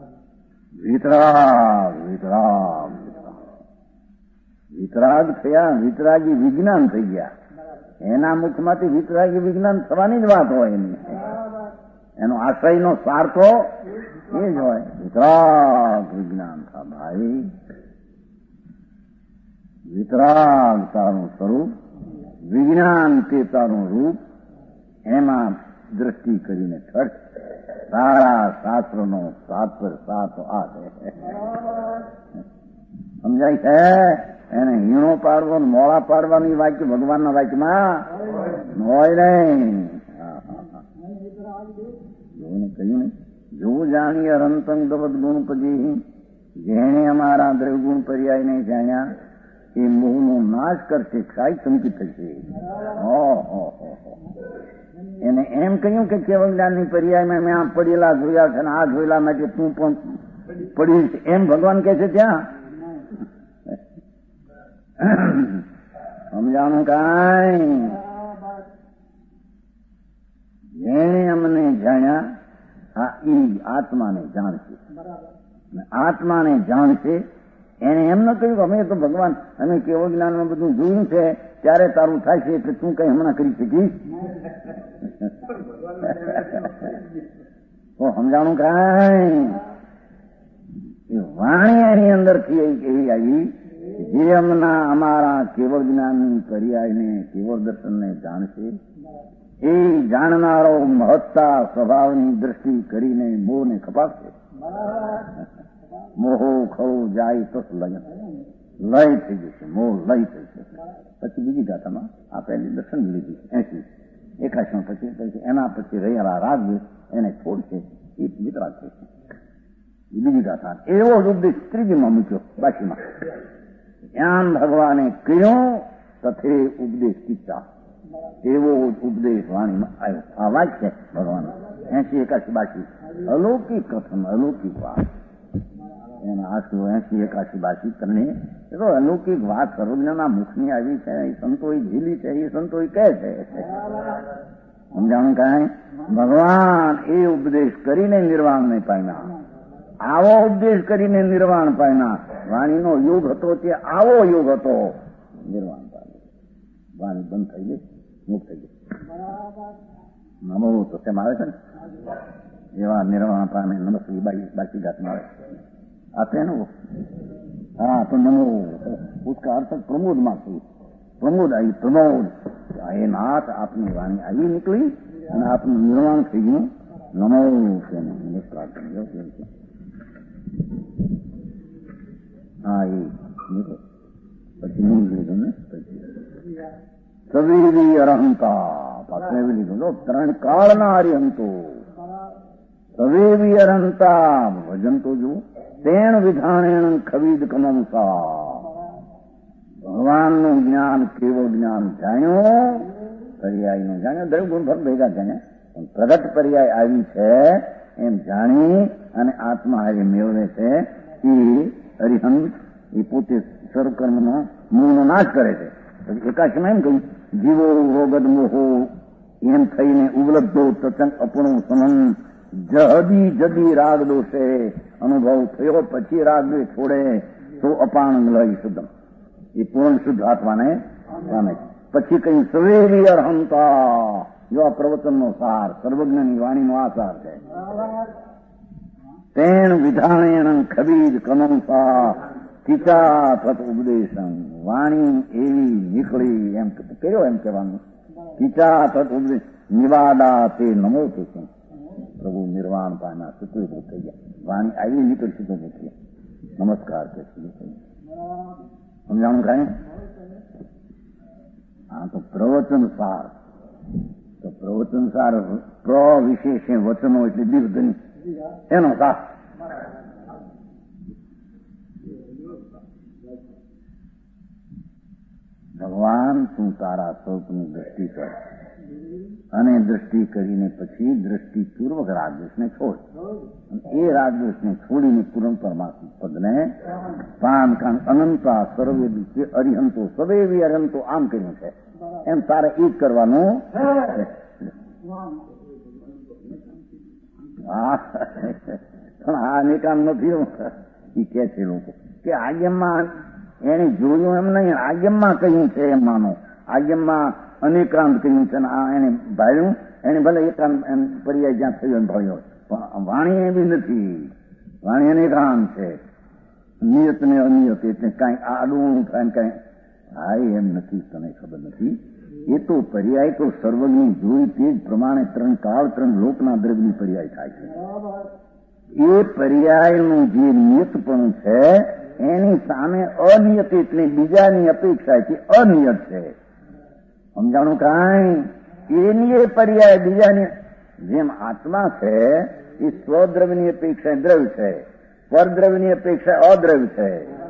વિતરાગ વિતરાગ વિતરાગ થયા, વિતરાગી વિજ્ઞાન થઈ ગયા. એના મુખમાંથી વિતરાગી વિજ્ઞાન થવાની જ વાત હોય એની. એનો આશયનો સાર તો એ જ હોય, વિતરાગ વિજ્ઞાન થા ભાઈ. વિતરાગ તારું સ્વરૂપ, વિજ્ઞાન તે તારું રૂપ, એમાં દ્રષ્ટિ કરીને ખર્ચ. સારા શાસ્ત્રનો સાત પર સાત આ છે. સમજાય છે? એને હીણો પાડવો, મોડા પાડવાની વાક્ય ભગવાનના વાક્યમાં હોય નહીં. જોને કહ્યું ને, જો જાણીએ અનંતં દવદ ગુણ પજી, જેણે અમારા દ્રવગુણ પર્યાય નહીં જાણ્યા એ મોહનો નાશ કરશે, ક્ષાય સંકિત થશે. એને એમ કહ્યું કે કેવળ જ્ઞાનની પર્યાયમાં મેં આ પડેલા જોયા છે ને આ જોયેલા માટે તું પણ પડીશ, એમ ભગવાન કહે છે ત્યાં. સમજાણું કાંઈ? જેણે અમને જાણ્યા આ ઈ આત્માને જાણશે, આત્માને જાણશે. એને એમ ન કહ્યું કે અમે તો ભગવાન અમે કેવળ જ્ઞાનમાં બધું જોયું છે ત્યારે તારું થાય છે એટલે તું કઈ હમણાં કરી શકીશ. તો સમજાણું કાંઈ? વાણી એની અંદરથી એવી આવી જે અમના અમારા કેવળ જ્ઞાનની પર્યાયને કેવળ દર્શનને જાણશે. એ જાણનારો મહત્તા સ્વભાવની દ્રષ્ટિ કરીને મોહને કપાવશે. મોહો ખળો જાય તો લય લય થઈ જશે, મોહ લય થઈ જશે. પછી બીજી ગાથામાં આ પહેલી દર્શન લીધી એસી એકાશી પછી પછી એના પછી રહેલા રાગ એને છોડશે, એ વિતરાગ થશે. બીજી ગાથા એવો જ ઉપદેશ ત્રીજીમાં મૂક્યો બાકીમાં. જ્ઞાન ભગવાને કહ્યું તથે ઉપદેશ કીધા, એવો ઉપદેશ વાણીમાં આવ્યો. આ વાક્ય ભગવાન એસી એકાશી બાકી અલૌકિક કથન, અલૌકિક વાત. એના આશુ એસી એકાશી બાકી તમને એ તો અલૌકિક વાત સર્વજ્ઞના મુખની આવી છે. એ સંતોએ ઝીલી છે, એ સંતોએ કહે છે. સમજાણું કાંઈ? ભગવાન એ ઉપદેશ કરીને નિર્વાણને પામ્યા. આવો ઉપદેશ કરીને નિર્વાણ પામ્યા. વાણીનો યોગ હતો તે આવો યોગ હતો, નિર્વાણ પામ્યો. વાણી બંધ થઈ ગઈ, મુક્ત થઈ ગઈ. નમો તો તેમ આવે છે ને એવા નિર્વાણ પામે. નમસ્તે બાકી ગાતમાં આવે આते हैं ना वो. हाँ तो नमो उसका अर्थ प्रमोद માં થયું. પ્રમોદ આવી, પ્રમોદ. એ નાથ આપની વાણી આવી નીકળી અને આપનું નિર્વાણ થઈ ગયું. નમો છે નમસ્કાર કરજો. હા એ નીકળો પછી મૂળ લીધું ને પછી સવીરી અરહંતા પાછું એવી લીધું. ત્રણ કાળના હરિહંતો સવેવી અરહંતા ભજન તો જુઓ. તેણ વિધાણેણ ખવીદ કમંસા. ભગવાનનું જ્ઞાન કેવું જ્ઞાન જાણ્યું, પર્યાયનું જાણ્યું. દરેક ગુણ ભર ભેગા જાણ્યા પણ પ્રગટ પર્યાય આવી છે એમ જાણી અને આત્મા એ મેળવે છે. એ અરિહંત એ પોતે સર્વકર્મનો મૂળનો નાશ કરે છે. પછી એકાશીમાં એમ કહ્યું જીવો રોગદ મોહો એમ થઈને ઉપલબ્ધો તચંગ અપણો સનન જહદી જદી રાગ દોષે અનુભવ થયો પછી રાગ છોડે તો અપાણ લય શુદ્ધમ. એ પૂર્ણ શુદ્ધ આત્માને પામે છે. પછી કઈ સવેરી અરહંતા. જો આ પ્રવચનનો સાર, સર્વજ્ઞની વાણીનો આ સાર છે. તેણ વિધાણેણ ખબીજ કમંસા કિચા તત ઉપદેશમ. વાણી એવી નીકળી એમ કર્યો એમ કહેવાનું. કિચા તત ઉપદેશ નિવાડા તે નમો છે. પ્રભુ નિર્વાણ પામ્યા, સુખી થઈ ગયા. વાણી આવી નીકળી સીધો થઈ ગયા. નમસ્કાર કે સમજાણું કાંઈ? હા તો પ્રવચન સાર. તો પ્રવચન સાર પ્ર વિશેષ વચનો એટલે દીર્ઘની એનો સાર. ભગવાન તું તારા સ્વરૂપની દ્રષ્ટિ કર અને દ્રષ્ટિ કરીને પછી દ્રષ્ટિપૂર્વક રાગદ્વેષને છોડ. એ રાગદ્વેષને છોડીને પૂર્ણ પરમાત્મા પદને પામ. કારણ અનંતા સર્વે અરિહંતો સદૈવી અરિહંતો આમ કર્યું છે એમ તારે એ જ કરવાનું. હા પણ આ નિકામ નથી એ કે છે લોકો કે આજ્ઞામાં એને જોયું એમ નહીં, આજ્ઞામાં કહ્યું છે એમ માનો. આજ્ઞામાં અનેકાંત કહ્યું છે આ એને ભાળ્યું, એને ભલે એકાંત પર્યાય જ્યાં થયો એમ ભાળ્યો, પણ વાણી એવી નથી. વાણી અનેકાંત છે, નિયત ને અનિયત, એટલે કાંઈ આડું થાય કાંઈ હા એમ નથી. તને ખબર નથી એ તો પર્યાય તો સર્વજ્ઞ જોઈ તે જ પ્રમાણે ત્રણ કાળ ત્રણ લોકના દ્રવ્યની પર્યાય થાય છે. એ પર્યાયનું જે નિયતપણું છે એની સામે અનિયત એટલે બીજાની અપેક્ષાથી અનિયત છે. સમજાણું કાંઈ? એની એ પર્યાય બીજાની, જેમ આત્મા છે એ સ્વદ્રવ્યની અપેક્ષા દ્રવ્ય છે, પરદ્રવ્યની અપેક્ષા અદ્રવ્ય છે.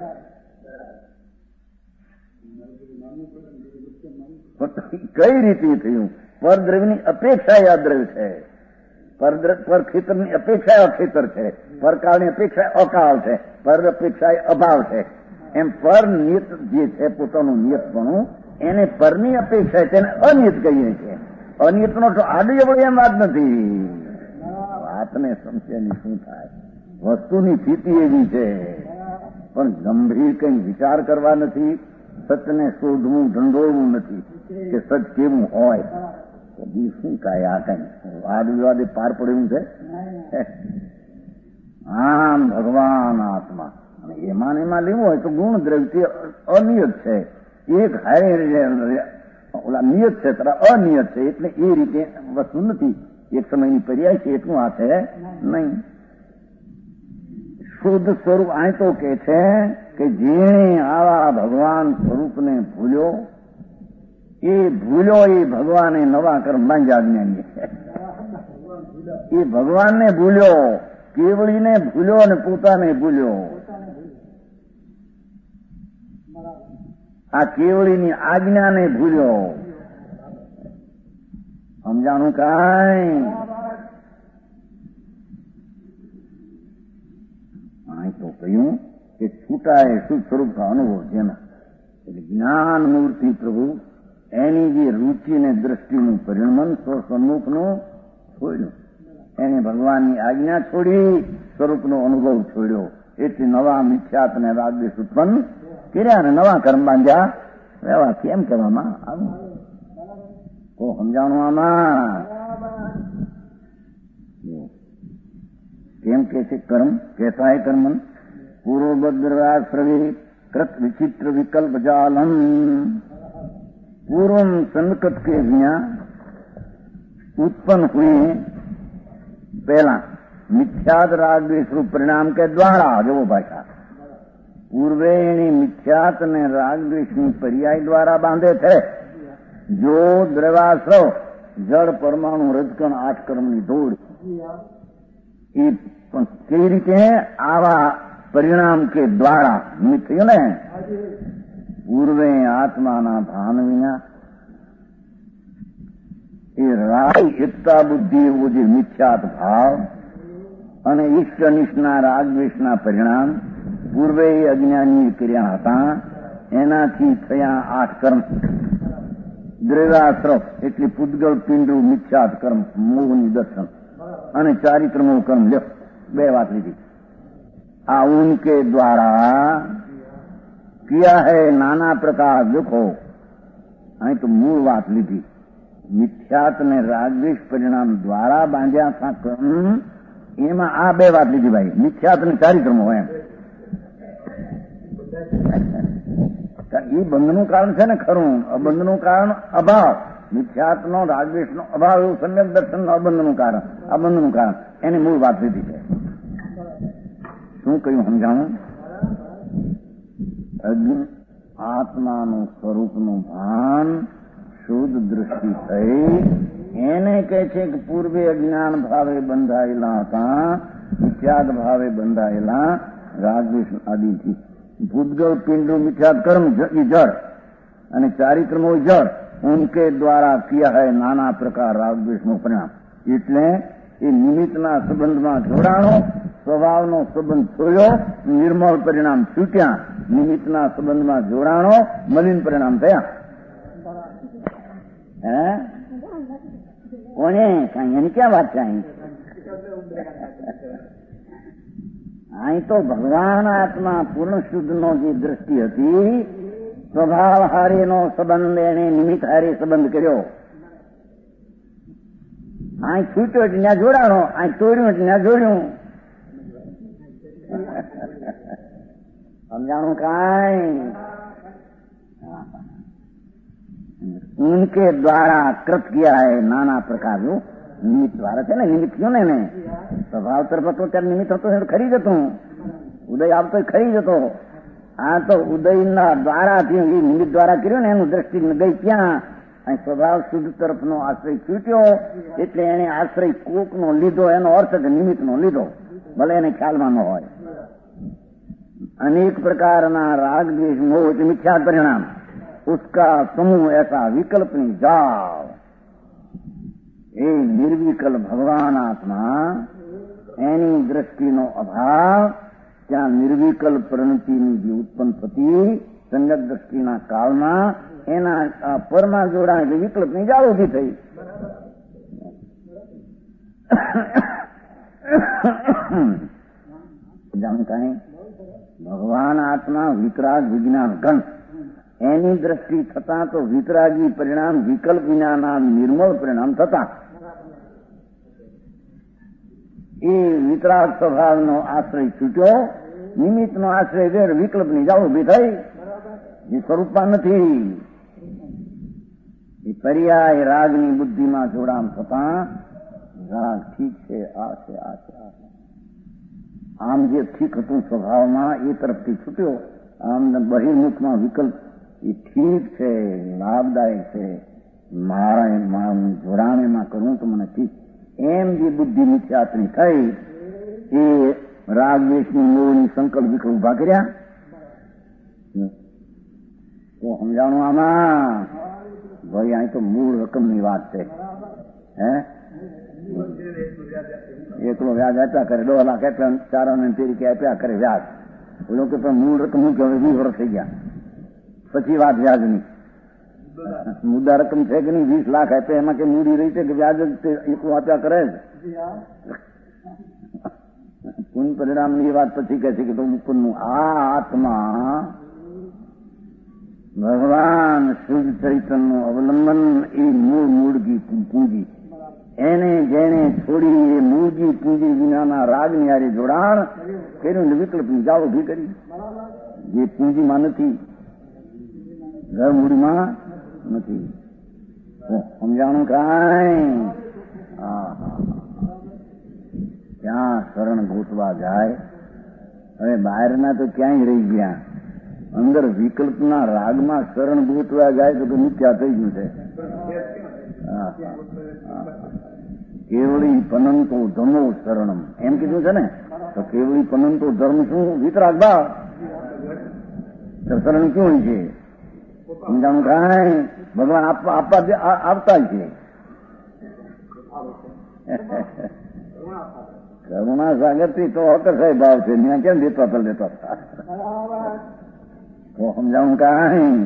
કઈ રીતે થયું? પરદ્રવ્યની અપેક્ષા એ અદ્રવ્ય છે, પર ખેતરની અપેક્ષા અખેતર છે, પરકાળની અપેક્ષા અકાળ છે, પર અપેક્ષા અભાવ છે. એમ પર નિયત જે છે પોતાનું નિયતપણું એને પરની અપેક્ષા તેને અનિયત કહીએ છીએ. અનિયતનો તો આડું એવડું એમ વાત નથી. વાતને સમજ્યાની શું થાય? વસ્તુની સ્થિતિ એવી છે, પણ ગંભીર કંઈ વિચાર કરવા નથી. સત્યને શોધવું ઢંઢોળવું નથી કે સત્ય કેવું હોય. કદી શું કાય આ કઈ વાદ વિવાદે પાર પડ્યું છે. આમ ભગવાન આત્મા અને એમાં એમાં લેવું હોય તો ગુણ દ્રવ્ય અનિયત છે. એક હારે ઓલા નિયત છે તરા અનિયત છે, એટલે એ રીતે વસ્તુ નથી. એક સમયની પર્યાય છે એટલું આ છે નહીં. શુદ્ધ સ્વરૂપ આ તો કે છે કે જેણે આવા ભગવાન સ્વરૂપને ભૂલ્યો એ ભૂલ્યો એ ભગવાને નવા કર્મ બાંધ્યા જ્ઞાની. એ ભગવાનને ભૂલ્યો, કેવળીને ભૂલ્યો અને પોતાને ભૂલ્યો. આ કેવળીની આજ્ઞાને ભૂલ્યો. સમજાણું કાંઈ? આ તો કહ્યું કે છૂટાય શુદ્ધ સ્વરૂપ અનુભવ જેના એટલે જ્ઞાન મૂર્તિ પ્રભુ એની જે રૂચિ ને દ્રષ્ટિનું પરિણમન સ્વસન્મુખનું છોડ્યું. એને ભગવાનની આજ્ઞા છોડી, સ્વરૂપનો અનુભવ છોડ્યો. એટલે નવા મિથ્યાત ને રાગદ્વેષ ઉત્પન્ન કર્યા અને નવા કર્મ બાંધ્યા. વ્યવહાર કેમ કરવામાં આવું તો સમજાણું આમાં કેમ કે છે કર્મ કેસાય કર્મન પૂર્વભદ્રાશ્રવી कृत विचित्र विकल्प जालम पूर्व संकट के ज्ञा उत्पन्न हुए पहला मिथ्यात राग द्वेष रूप परिणाम के द्वारा जो भाषा पूर्वे मिथ्यात ने राग द्वेष पर्याय द्वारा बांधे थे जो द्रवाश्रव जड़ परमाणु रजकण आठ कर्म की दौड़ कई रीते आवा परिणाम के द्वारा मिथ्य ने पूर्वे आत्मा ना भान विना ये राग एकता बुद्धि वो जो मिथ्यात भाव અને ઈષ્ટ અનિષ્ટના રાગદ્વેષના પરિણામ પૂર્વે અજ્ઞાની કર્યા હતા એનાથી થયા આઠ કર્મ દ્રવ્યાશ્રવ એટલે પૂતગલ પિંડુ મિથ્યાત કર્મ મોહની દર્શન અને ચારિત્રમો કર્મ લ્યો બે વાત લીધી आ उनके द्वारा किया है नाना प्रकार देखो અહીં તો મૂળ વાત લીધી મિથ્યાત ને રાગદ્વેષ પરિણામ દ્વારા બાંધ્યા હતા કર્મ એમાં આ બે વાત લીધી ભાઈ મિથ્યાત ને ચારિત્રમો એમ એ બંધનું કારણ છે ને ખરું અબંધનું કારણ અભાવ મિથ્યાત નો રાગદ્વેષ નો અભાવ એવું સમ્યક દર્શન નો અબંધનું કારણ અબંધનું કારણ એની મૂળ વાત લીધી છે શું કહ્યું સમજાવું આત્માનું સ્વરૂપનું ભાન શુદ્ધ દૃષ્ટિ થઈ એને કહે છે કે પૂર્વે અજ્ઞાન ભાવે બંધાયેલા હતા મિથ્યાત ભાવે બંધાયેલા રાગદ્વેષ આદિથી ભૂતગલ પિંડુ મિથ્યાત કર્મ જड़ અને ચારિત્રમો જड़ ઉનકે દ્વારા કિયા હૈ નાના પ્રકાર રાગદ્વેષનું પરિણામ એટલે એ નિમિત્તના સંબંધમાં જોડાણો સ્વભાવનો સંબંધ છોડ્યો નિર્મળ પરિણામ છૂટ્યા નિમિત્તના સંબંધમાં જોડાણો મલિન પરિણામ થયા હે કોને કાંઈ એની ક્યાં વાત છે? અહીં અહીં તો ભગવાન આત્મા પૂર્ણ શુદ્ધનો જે દ્રષ્ટિ હતી, સ્વભાવ હારેનો સંબંધ એને નિમિત્ત હારે સંબંધ કર્યો. અહીં છૂટ્યો એટલે ત્યાં જોડાણો, અહીં તોડ્યું એટલે ત્યાં જોડ્યું. સમજાણું કાંઈ? उनके द्वारा कृत किया है नाना प्रकारનું નિમિત્ત દ્વારા છે ને, નિમિત્ત થયું ને એને સ્વભાવ તરફ હતો ત્યારે નિમિત્ત હતો ખરી જતું, ઉદય આવતો ખરી જતો. આ તો ઉદયના દ્વારાથી નિમિત્ત દ્વારા કર્યું ને એનું દ્રષ્ટિ ગઈ ક્યાં? અહીં સ્વભાવ શુદ્ધ તરફનો આશ્રય છૂટ્યો એટલે એને આશ્રય કોકનો લીધો, એનો અર્થ કે નિમિત્તનો લીધો, ભલે એને ખ્યાલમાં ન હોય. अनेक प्रकारना राग द्वेष मोह मिथ्या परिणाम उसका समूह ऐसा विकल्प नहीं जाओ. એ નિર્વિકલ્પ ભગવાન આત્મા એની દ્રષ્ટિનો અભાવ, ત્યાં નિર્વિકલ્પ પ્રણતિની જે ઉત્પન્ન થતી સંગત દ્રષ્ટિના કાળમાં એના પરમા જોડાણ જે વિકલ્પની જાળ ઉભી થઈ. જાણતા ભગવાન આત્મા વિતરાગ વિજ્ઞાન ઘન એની દ્રષ્ટિ થતા તો વિતરાગી પરિણામ વિકલ્પ વિનાના નિર્મળ પરિણામ થતા. એ વિતરાગ સ્વભાવનો આશ્રય છૂટ્યો, નિમિત્તનો આશ્રય વેર વિકલ્પની જાળ ઉભી થઈ, જે સ્વરૂપમાં નથી. એ પર્યાય રાગની બુદ્ધિમાં જોડાણ થતા રાગ ઠીક છે, આ છે, આ છે, આ છે, આમ જે ઠીક હતું સ્વભાવમાં એ તરફથી છૂટ્યો. આમ બહિર્મુખમાં વિકલ્પ એ ઠીક છે, લાભદાયક છે, મારા જોડાણ એમાં કરવું તો મને ઠીક, એમ જે બુદ્ધિ મિથ્યાત્ની થઈ એ રાગ દેશની મોહની સંકલ્પ વિકલ્પ ઉભા કર્યા. તો સમજાણું આમાં ભાઈ, અહીં તો મૂળ રકમની વાત છે. હે એકલો વ્યાજ આપ્યા કરે, દોઢ લાખ આપ્યા, ચાર તરીકે આપ્યા કરે વ્યાજ. બોલો કે પણ મૂળ રકમ મૂકે હવે વીસ વર્ષ થઈ ગયા પછી વાત વ્યાજની. મુદ્દા રકમ છે કે નહીં, વીસ લાખ આપ્યા એમાં કે મૂડી રહી છે કે વ્યાજ એકલું આપ્યા કરે જ. પુન પરિણામની વાત પછી કહે છે કે ઉપરનું આ આત્મા ભગવાન શુદ્ધ ચૈતન્યનું અવલંબન એ મૂળ મૂળગી પૂંજી, એને જેને છોડી એ મૂળજી પૂંજી વિનાના રાગની હારે જોડાણ કર્યું ને વિકલ્પની જાળ ઉભી કરી, જે પૂંજીમાં નથી, ઘર મૂડીમાં નથી. સમજાણું કાંઈ? ત્યાં શરણ ગોતવા જાય. હવે બહારના તો ક્યાંય રહી ગયા, અંદર વિકલ્પના રાગમાં શરણ ગોતવા જાય તો મિથ્યા થઈ ગયું છે. કેવળી પનંતો ધર્મો શરણમ એમ કીધું છે ને, તો કેવળી પનંતો ધર્મ શું? વિતરાગ ભાવ. શરણ ક્યું છે? સમજાણું કાંઈ? ભગવાન આપવા આવતા છે. કરુણા સાગર થી તો અકસાય ભાવ છે, ત્યાં કેમ દેતા હતા લેતા હતા? તો સમજાણું કાંઈ?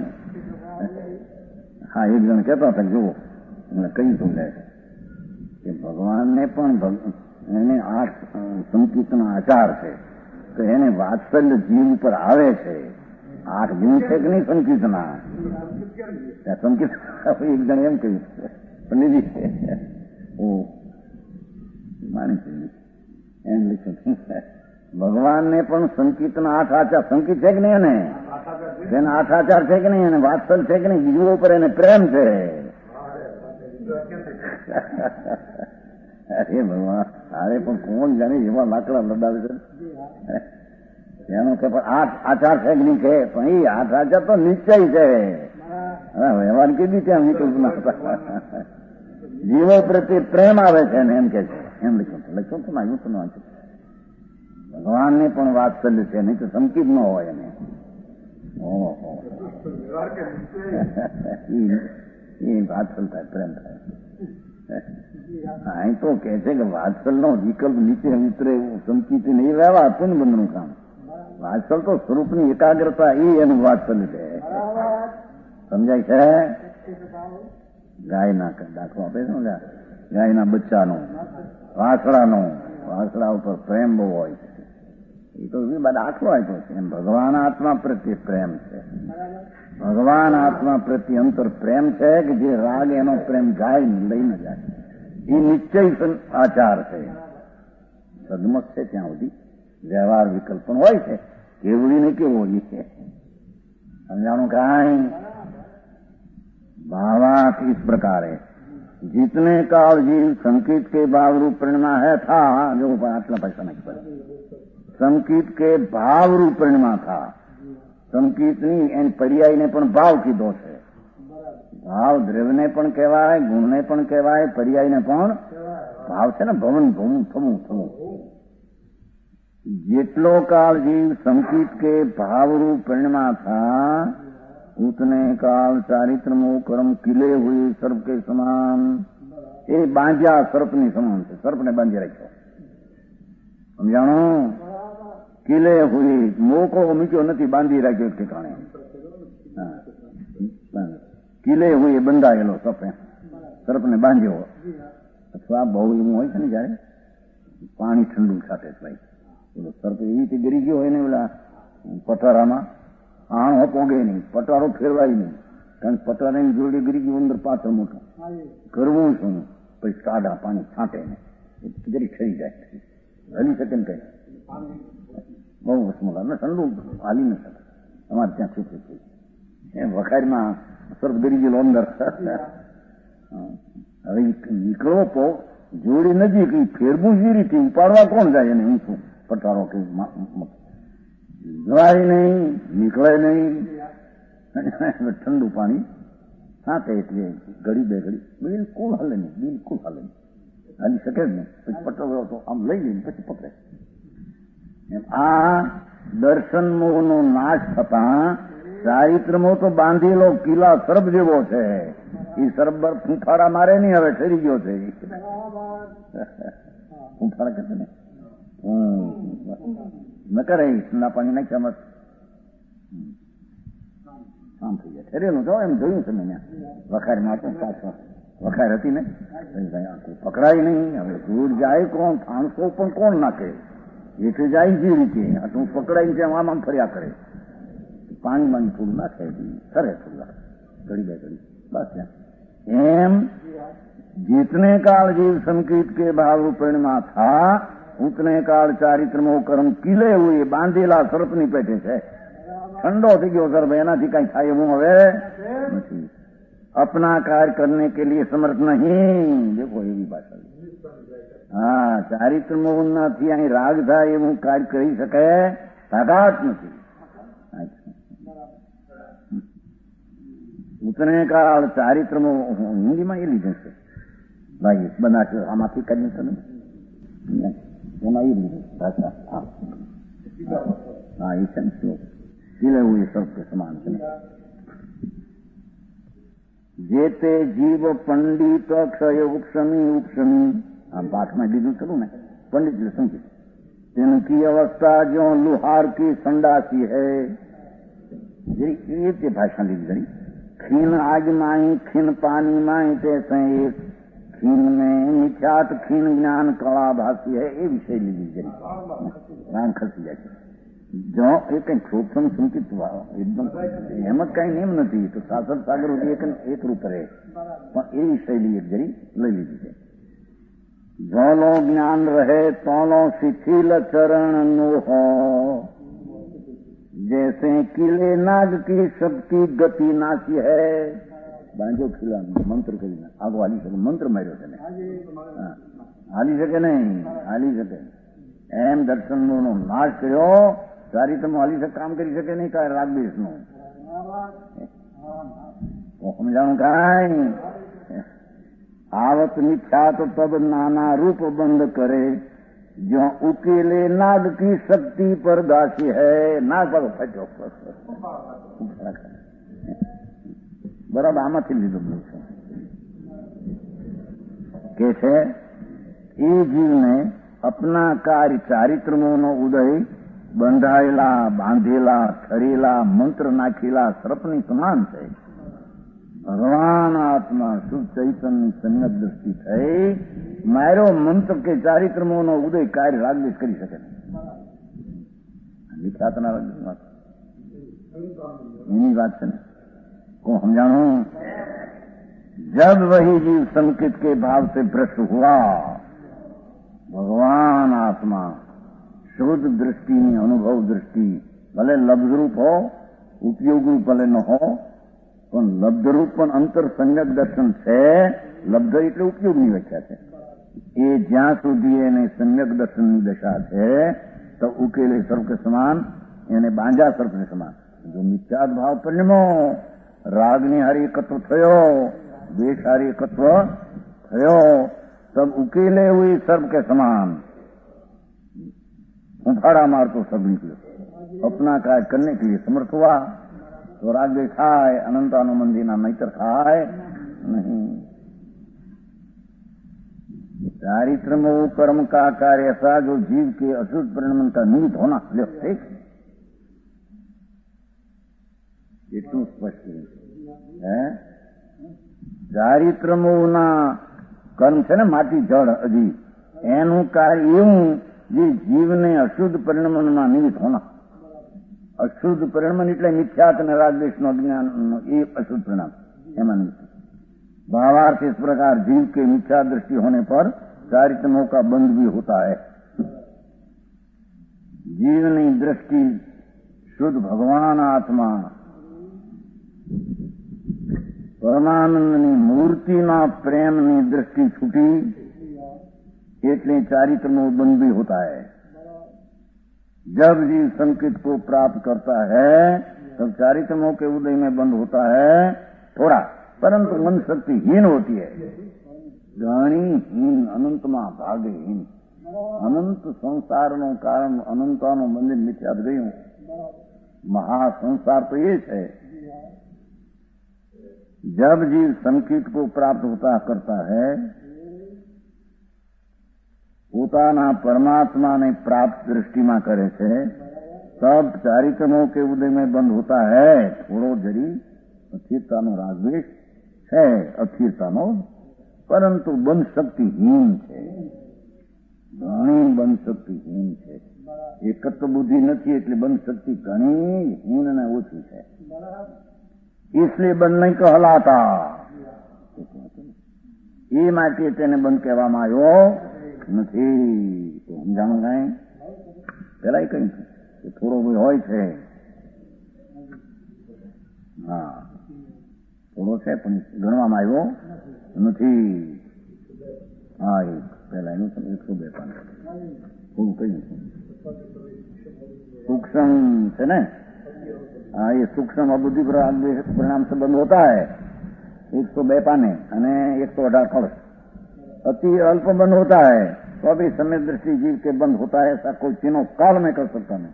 હા, એક જણ કહેતા હતા, જુઓ એમને કહી તું લે કે ભગવાનને પણ એને આઠ સંકિતના આચાર છે, તો એને વાત્સલ્ય જીવ ઉપર આવે છે. આઠ જીવ છે કે નહીં સંકિતના? સંકિત એક જણ એમ કહ્યું પંડિતજી માની એમ લીધું ભગવાનને પણ સંકિતના આઠ આચાર સંકિત છે કે નહીં? એને એના આઠ આચાર છે કે નહીં? એને વાત્સલ્ય છે કે નહીં? જીવો ઉપર એને પ્રેમ છે. અરે ભગવાન, અરે પણ કોણ જાણે એવા લાકડા લડાવે છે એનો કે પણ આઠ આચાર છે કે નહીં? કે પણ એ આઠ આચાર તો નિશ્ચય છે. વ્યવહાર કીધી ત્યાં વિકલ્પ ના હતા. જીવો પ્રત્યે પ્રેમ આવે છે ને એમ કે છે. એમ લખ્યું લખ્યું તો ના એવું તો ના છે. ભગવાનને પણ વાત્સલ્ય છે, નહીં તો સંકિત ન હોય એને. ઓહો, એ વાત્સલ થાય, પ્રેમ થાય. અહીં તો કે છે કે વાત્સલ નો વિકલ્પ નીચે ઉતરે એવું સંકિત નહીં રહેવા પુનબંધનું કામ. વાત્સલ તો સ્વરૂપની એકાગ્રતા એ એનું વાત્સલ્ય છે. સમજાય છે? ગાય ના દાખલો આપે છે ગાયના બચ્ચાનો, વાસળાનો, વાસળા ઉપર પ્રેમ બહુ હોય છે. એ તો બધા દાખલો આપ્યો છે. એમ ભગવાન આત્મા પ્રત્યે પ્રેમ છે. ભગવાન આત્મા પ્રત્યે અંતર પ્રેમ છે કે જે રાગ એનો પ્રેમ જાય ને લઈને જાય. એ નિશ્ચય આચાર છે. સદમત છે ત્યાં સુધી વ્યવહાર વિકલ્પ પણ હોય છે. કેવડી ને કેવો છે समझाणु काई भावार्थ इस प्रकार है। जितने काल जीव संकीत के भाव रूप परिणमा है था, जो आटला पैसा नहीं पड़े, संकीत के भाव रूप परिणमा था। સંકીતની એની પર્યાયને પણ ભાવ કીધો છે. ભાવ દ્રવ્યને પણ કહેવાય, ગુણને પણ કહેવાય, પર્યાયને પણ ભાવ છે ને. ભવન ભવું થવું થવું જેટલો काल जीव संकीत के भाव रूप परिणमा था, उतने काल चारित्र मोह कर्म किले हुए सर्प के समान। ये बांध्या सर्पनी समान છે. સર્પને બાંધી રાખ્યો, સમજાણો? કિલે હુઈ મોકો મૂક્યો નથી, બાંધી રાખ્યો ઠેકાણે. કિલે હુઈ બંધાયેલો સર્પે સર્પને બાંધ્યો. અથવા બહુ એવું હોય છે ને જયારે પાણી ઠંડુ સાથે ભાઈ, પેલો સર્પ એવી રીતે ગરી ગયો હોય ને પેલા પટારામાં, આણો પોગે નહીં, પટારો ફેરવાય નહીં, કારણ પટારાની જોડે ગરી ગયું અંદર પાછળ મોટું કરવું શું, પછી સાદા પાણી છાંટે ને જરી ઠરી જાય, હલી શકે ને કઈ બહુ વસમોલા ને ઠંડુ હાલી ન શકે. અમારે ત્યાં છૂટું થયું એ વખારમાં સર્પ ગરી ગયેલો અંદર. હવે નીકળવો તો જોડી નજીક ફેરવું જે રીતે ઉપાડવા કોણ જાય એને ઊંચું પટારો કે જવાય નહીં, નીકળે નહીં. ઠંડુ પાણી સાથે એટલે ઘડી બે ઘડી બિલકુલ હાલે નહીં, બિલકુલ હાલે નહીં, હાલી શકે જ નહીં. પછી પટારો તો આમ લઈ લઈને પછી પકડે. આ દર્શન મોહનો નાશ થતા ચારિત્ર મોહ તો બાંધેલો કિલ્લા સર્પ જેવો છે. એ સર્પ ફૂંફાડા મારે નહીં, હવે ઠરી ગયો છે. ફૂંફાડા કે ને ન કરે ઠંડા પાણી નાખ્યા મત આમ થઈ જાય. ઠરેલું તો એમ જોયું છે મેં વખાર માં પાછળ વખાર હતી ને, પકડાય નહીં. હવે દૂર જાય કોણ, પાંચસો પણ કોણ નાખે, એટલે જાય જે રીતે આટલું પકડાય છે આમ આમ ફર્યા કરે. પાણી માં થોડું નાખે, ફરે થોડું ઘડી બે ઘડી બસ. એમ जितने काल जीव संकीत के भाव रूपेणમાં था, उतने काल चारित्र मोह कर्म किले हुए બાંધેલા સર્પની પેટે છે. ઠંડો થઈ ગયો સર્પ, એનાથી કઈ થાય એવું હવે નથી. अपना कार्य करने के लिए समर्थ नहीं. देखो એવી ભાષા. હા, ચારિત્ર મોહ નથી અહીં રાગ થાય એવું કાર્ય કરી શકે તાકાત નથી. ઉતને કાળ ચારિત્ર મોહ હિન્દીમાં એ લીધું છે ભાઈ, બનાસ આમાંથી કર્યું છે ને એમાં એ લીધું ભાષા. હા એ છે ને શ્લોક કિલે હુએ સર્પ કે સમાન છે. જે તે જીવ પંડિત ક્ષય ઉપશમી ઉપશમી, આ પાઠમાં દીધું ખરું ને, પંડિત એટલે સમજી. તેનકી અવસ્થા જો લુહાર કી સંડાસી હૈ, એ રીતે ભાષા લીધી ઘણી. खीन आग माई खीन पानी माई तैसे एक खीन में मिथ्यात खीन ज्ञान कला भाषी है. એ વિષય લીધી જરી રામ ખસી જાય છે. જો એ કઈ પ્રોત્સમ સંકિત એકદમ એમ જ કઈ નેમ નથી, તો સાસર સાગર સુધી એક એક રૂપ રહે, પણ એ વિષય લઈ જરી લઈ લીધી છે. જો લો જ્ઞાન રહે તો લો શિથિલ ચરણ નો હો, जैसे किले नाग की सबकी गति नासी है. बांधो खिला मंत्र કરીને આગો હાલી શકે, મંત્ર માર્યો છે ને, હાલી શકે નહીં, હાલી શકે એમ દર્શનનો નાશ કર્યો. ચારિત્રમાં હાલી શકે, કામ કરી શકે નહીં કાંઈ રાગદ્વેષ નું. સમજાણું કાંઈ? આવત મિથ્યા તો તબ નાના રૂપ બંધ કરે, जो उकेले नाग की शक्ति पर दासी है. नाग પર ફટ્યો બરાબર આમાંથી લીધું છે કે છે એ જીવને અપના કાર્ય ચારિત્રમોનો ઉદય બંધાયેલા બાંધેલા ઠરેલા મંત્ર નાખેલા સર્પની સમાન છે. ભગવાન આત્મા શુદ્ધ ચૈતન્ય સંગત દ્રષ્ટિ થઈ મારો મંત્ર કે ચારિત્રમોનો ઉદય કાર્ય રાગદેશ કરી શકે વિખ્યાતના વાત એની વાત છે ને को समझाणु। जब वही जीव संकित के भाव से भ्रष्ट हुआ, भगवान आत्मा शुद्ध दृष्टि में अनुभव दृष्टि भले लब्ध रूप हो उपयोग रूप भले न हो पण लब्ध रूप पण अंतर संगत दर्शन है। लब्ध એટલે ઉપયોગની વ્યાખ્યા છે એ જ્યાં સુધી એને સંગત દર્શનની દશા છે તો ઉકેલે સર્પ કે સમાન એને બાંજા સર્પ ને સમાન। જો મિથ્યાત ભાવ પરિણમો રાગની હારી એકત્વ થયો દ્વેષ હારી એકત્વ થયો तब उकेले हुई सर्प के समान उफाड़ा मारतो सब निकलो अपना कार्य करने के लिए समर्थ हुआ तो राग खाए अनंतानुमंदी ना नैतर खाए नहीं। चारित्र में वो कर्म का कार्य ऐसा जो जीव के अशुद्ध परिणमन का निमित्त होना ठीक એટલું સ્પષ્ટ છે। ચારિત્રમોના કર્મ છે ને માટી જળ હજી એનું કાર્ય એવું જે જીવને અશુદ્ધ પરિણમનમાં નિમિત્ત હોના। અશુદ્ધ પરિણમન એટલે મિથ્યાત અને રાગદ્વેષનો અજ્ઞાનનો એ અશુદ્ધ પરિણામ એમાં નિમિત્ત। भावार्थ इस प्रकार जीव के मिथ्या दृष्टि होने पर चारित्रों का बंध भी होता है। जीवनी दृष्टि शुद्ध भगवान आत्मा પરમાનંદની મૂર્તિના પ્રેમની दृष्टि छूटी એટલે ચારિત્રનો બંધ भी होता है। जब जीव संकित को प्राप्त करता है तब चारित्रों के उदय में बंद होता है थोड़ा, परंतु मन शक्ति हीन होती है। घणी हीन अनंतमा भागे हीन अनंत संसारનું કારણ અનંતાનું મંદિર મિથ્યાત ગયું। महासंसार तो ये है। जब जीव संकित को प्राप्त होता करता है પોતાના પરમાત્માને प्राप्त दृष्टि में करे छे तब चारित्रों के उदय में बंद होता है। थोड़ो जरी अस्थिरताનો रागद्वेष है अस्थिरताનો, परंतु बंध शक्तिहीन है। घणी बंध शक्तिहीन है। एकत्व बुद्धि नहीं એટલે बंध शक्ति घणी हीन ने ओછી है, इसलिए बंध नहीं कहलाता। ये માટે તેને બંધ કહેવામાં આવ્યો નથી। તો સમજાણું કાંઈ પેલા કઈ કે થોડો કોઈ હોય છે। હા થોડો છે પણ ગણવામાં આવ્યો નથી। હા એ પેલા એનું એકસો બે પાન થોડું કહ્યું सूक्ष्म છે ને। हाँ ये सूक्ष्म अबुद्धि परिणाम से बंद होता है एक सौ बे पाने અને एक सौ अठारह खड़। अति अल्प बंद होता है तो भी समय दृष्टि जीव के बंद होता है, ऐसा कोई तीनों काल में कर सकता नहीं।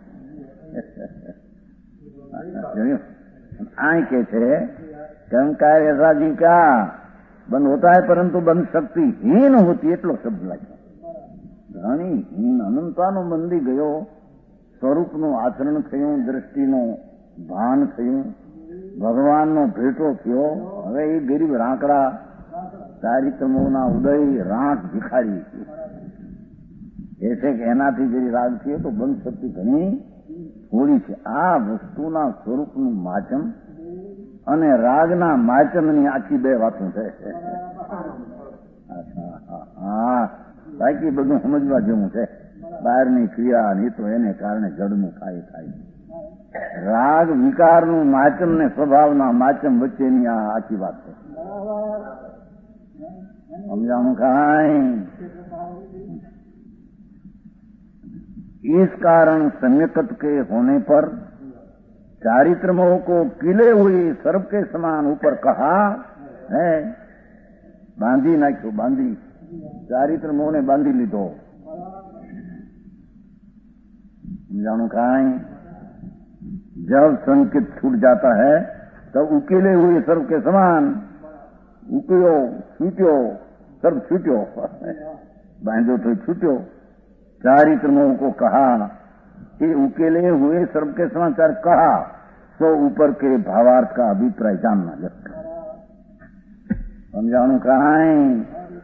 आय के छे कंकार ऐसा जी का बंद होता है परंतु बंद शक्ति हीन होती એટલો શબ્દ લાગ્યો। ઘણી हीन અનંતાનો બંધી ગયો, સ્વરૂપનું આચરણ થયું, દ્રષ્ટિનું ભાન થયું, ભગવાનનો ભેટો થયો। હવે એ ગરીબ રાંકડા ચારિત્રમોના ઉદય રાંક ભિખારી એ છે કે એનાથી જરી રાગ થયો તો બંધ શક્તિ ઘણી થોડી છે। આ વસ્તુના સ્વરૂપનું માચમ અને રાગના માચમની આખી બે વાતો છે। હા બાકી બધું સમજવા જેવું છે। બહારની ક્રિયા નહીં તો એને કારણે જડનું થાય થાય। રાગ વિકારનું માચમ ને સ્વભાવના માચમ વચ્ચેની આ આખી વાત છે। સમજાણું કાંઈ? इस कारण सम्यकत के होने पर चारित्रमोह को किले हुई सर्प के समान ऊपर कहा है। बांधी नाख्यो, बांधी चारित्रमोह ने बांधी लीधो। जानो काई जब संकित छूट जाता है तब उकेले हुए सर्प के समान उकयो छूट्यो सर्प छूट्यो बांधो तो छूट्यो। चारित्रमोह को कहा कि उकेले हुए सर्प के समाचार कहा तो ऊपर के भावार्थ का अभिप्राय जानना जब સમજાણું કાંઈ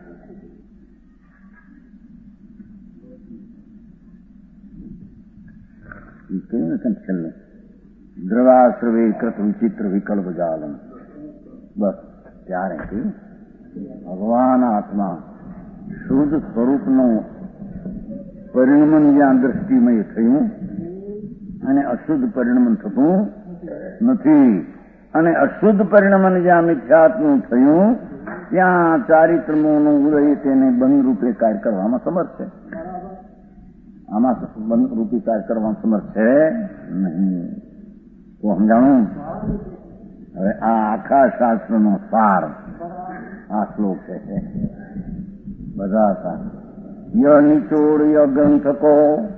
કહ્યું ને છેલ્લું દ્રવાશ્રવે કૃત વિચિત્ર વિકલ્પ જાલમ. બસ ત્યારે ભગવાન આત્મા શુદ્ધ સ્વરૂપનું પરિણમન જ્યાં દ્રષ્ટિમય થયું અને અશુદ્ધ પરિણમન થતું નથી, અને અશુદ્ધ પરિણમન જ્યાં મિથ્યાત્મનું થયું ત્યાં ચારિત્રમોનું ઉદય તેને બંધ રૂપે કાર્ય કરવામાં સમર્થ છે. આમાં બંધ રૂપી કાર્ય કરવામાં સમર્થ છે નહીં. તો સમજાણું. હવે આ આખા શાસ્ત્રનો સાર આ શ્લોક છે. બધા સાર ય નિચોડ ય ગ્રંથકો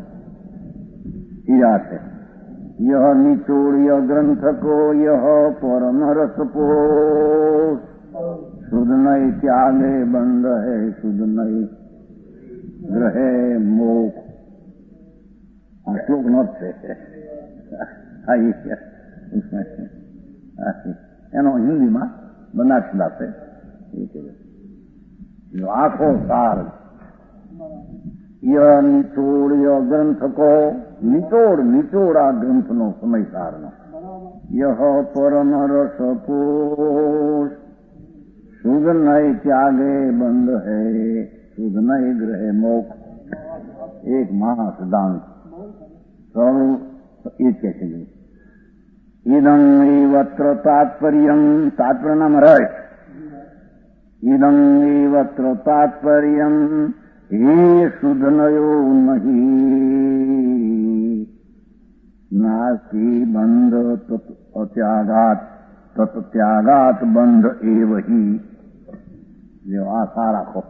ઈરા છે. યહ નિચોડ ય ગ્રંથકો યહ પરમ રસપો શુદ્ધ નહી ત્યાગે બંધ હે શુદ્ધ નહી ગ્રહે મોક્ષ. આ શ્લોક નો જ છે. એનો હિન્દીમાં બનાસડા છે. આખો સાર ય નિચોડ ય ગ્રંથકો નિચોડ નિચોડ આ ગ્રંથનો સમય સારનો યહ પરમ રસ પોષ શુદ્ધ નહી ત્યાગે બંધ હે શુદ્ધ નહી ગ્રહે મોક્ષ. એક મહા સિદ્ધાંત સૌ એ જ કહે છે. ઇદં એવત્ર તાત્પર્યમ તાત્પર્ય નામ રસ. ઇદં એવત્ર તાત્પર્યમ હે શુદ્ધ નયો નહીં નાસ્તિ બંધ ત્યાગાત તત ત્યાગાત બંધ એવ હિ. આ સારા ખો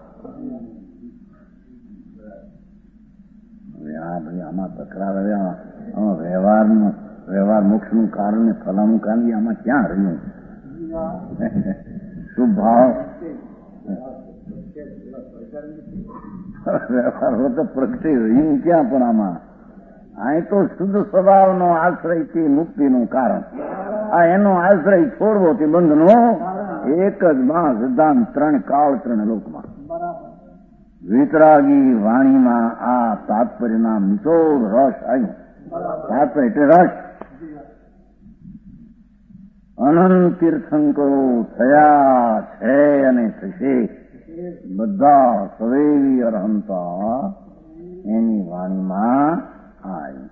આ ભાઈ આમાં તકરાર રહ્યા. આમાં વ્યવહારનું વ્યવહાર મોક્ષનું કારણ ને ફલાનું કારણ આમાં ક્યાં રહ્યું? શું ભાવ વ્યવહાર હો તો પ્રગટી રહ્યું ક્યાં? પણ આમાં અહીં તો શુદ્ધ સ્વભાવનો આશ્રય થી મુક્તિનું કારણ. આ એનો આશ્રય છોડવો તે બંધનો એક જ મહા સિદ્ધાંત ત્રણ કાળ ત્રણ લોકમાં. વિતરાગી વાણીમાં આ તાત્પર્યના નિચોડ રસ આવ્યું. તાત્પર્ય એટલે રસ. અનંત તીર્થંકરો થયા છે અને થશે. બધા સવેલી અરહંતા એની વાણીમાં આવી.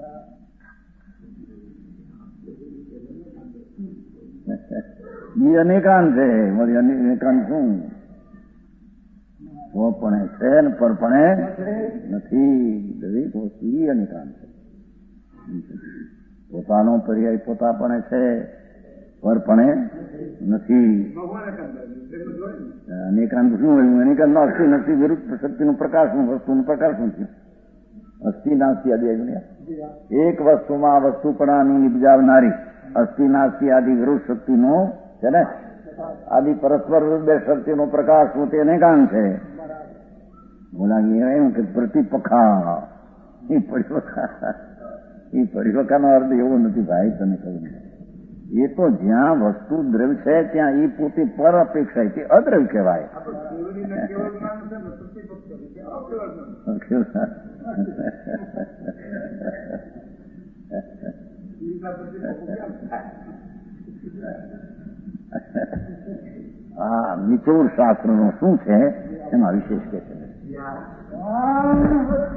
એ અનેકાંત છે. મારી અનેકાંત શું? સ્વપણે છે ને પરપણે નથી. દરેક વસ્તુ એ અનેકાંત છે. પોતાનો પર્યાય પોતાપણે છે, પરપણે નથી. અનેકાંત શું હોય? અનેકાંત અસ્થિ નથી વિરુદ્ધ શક્તિનું પ્રકાશનું વસ્તુનું પ્રકાશનું છે. અસ્થિ નાસ્તિ આદિ એક વસ્તુમાં વસ્તુપણાની નિપજાવનારી અસ્થિ નાસ્તિ આદિ વિરુદ્ધ શક્તિનો છે ને આદિ પરસ્પર બે શક્તિનો પ્રકાશનું તે અનેકાંત છે. બોલાવી એમ કે પ્રતિપખા એ પરિવખા એ પરિવખાનો અર્થ એવો નથી ભાઈ. તને કહ્યું એ તો જ્યાં વસ્તુ દ્રવ્ય છે ત્યાં એ પોતે પર અપેક્ષા તે અદ્રવ્ય કહેવાય. આ નિચોડ શાસ્ત્રનો શું છે એમાં વિશેષ કે છે.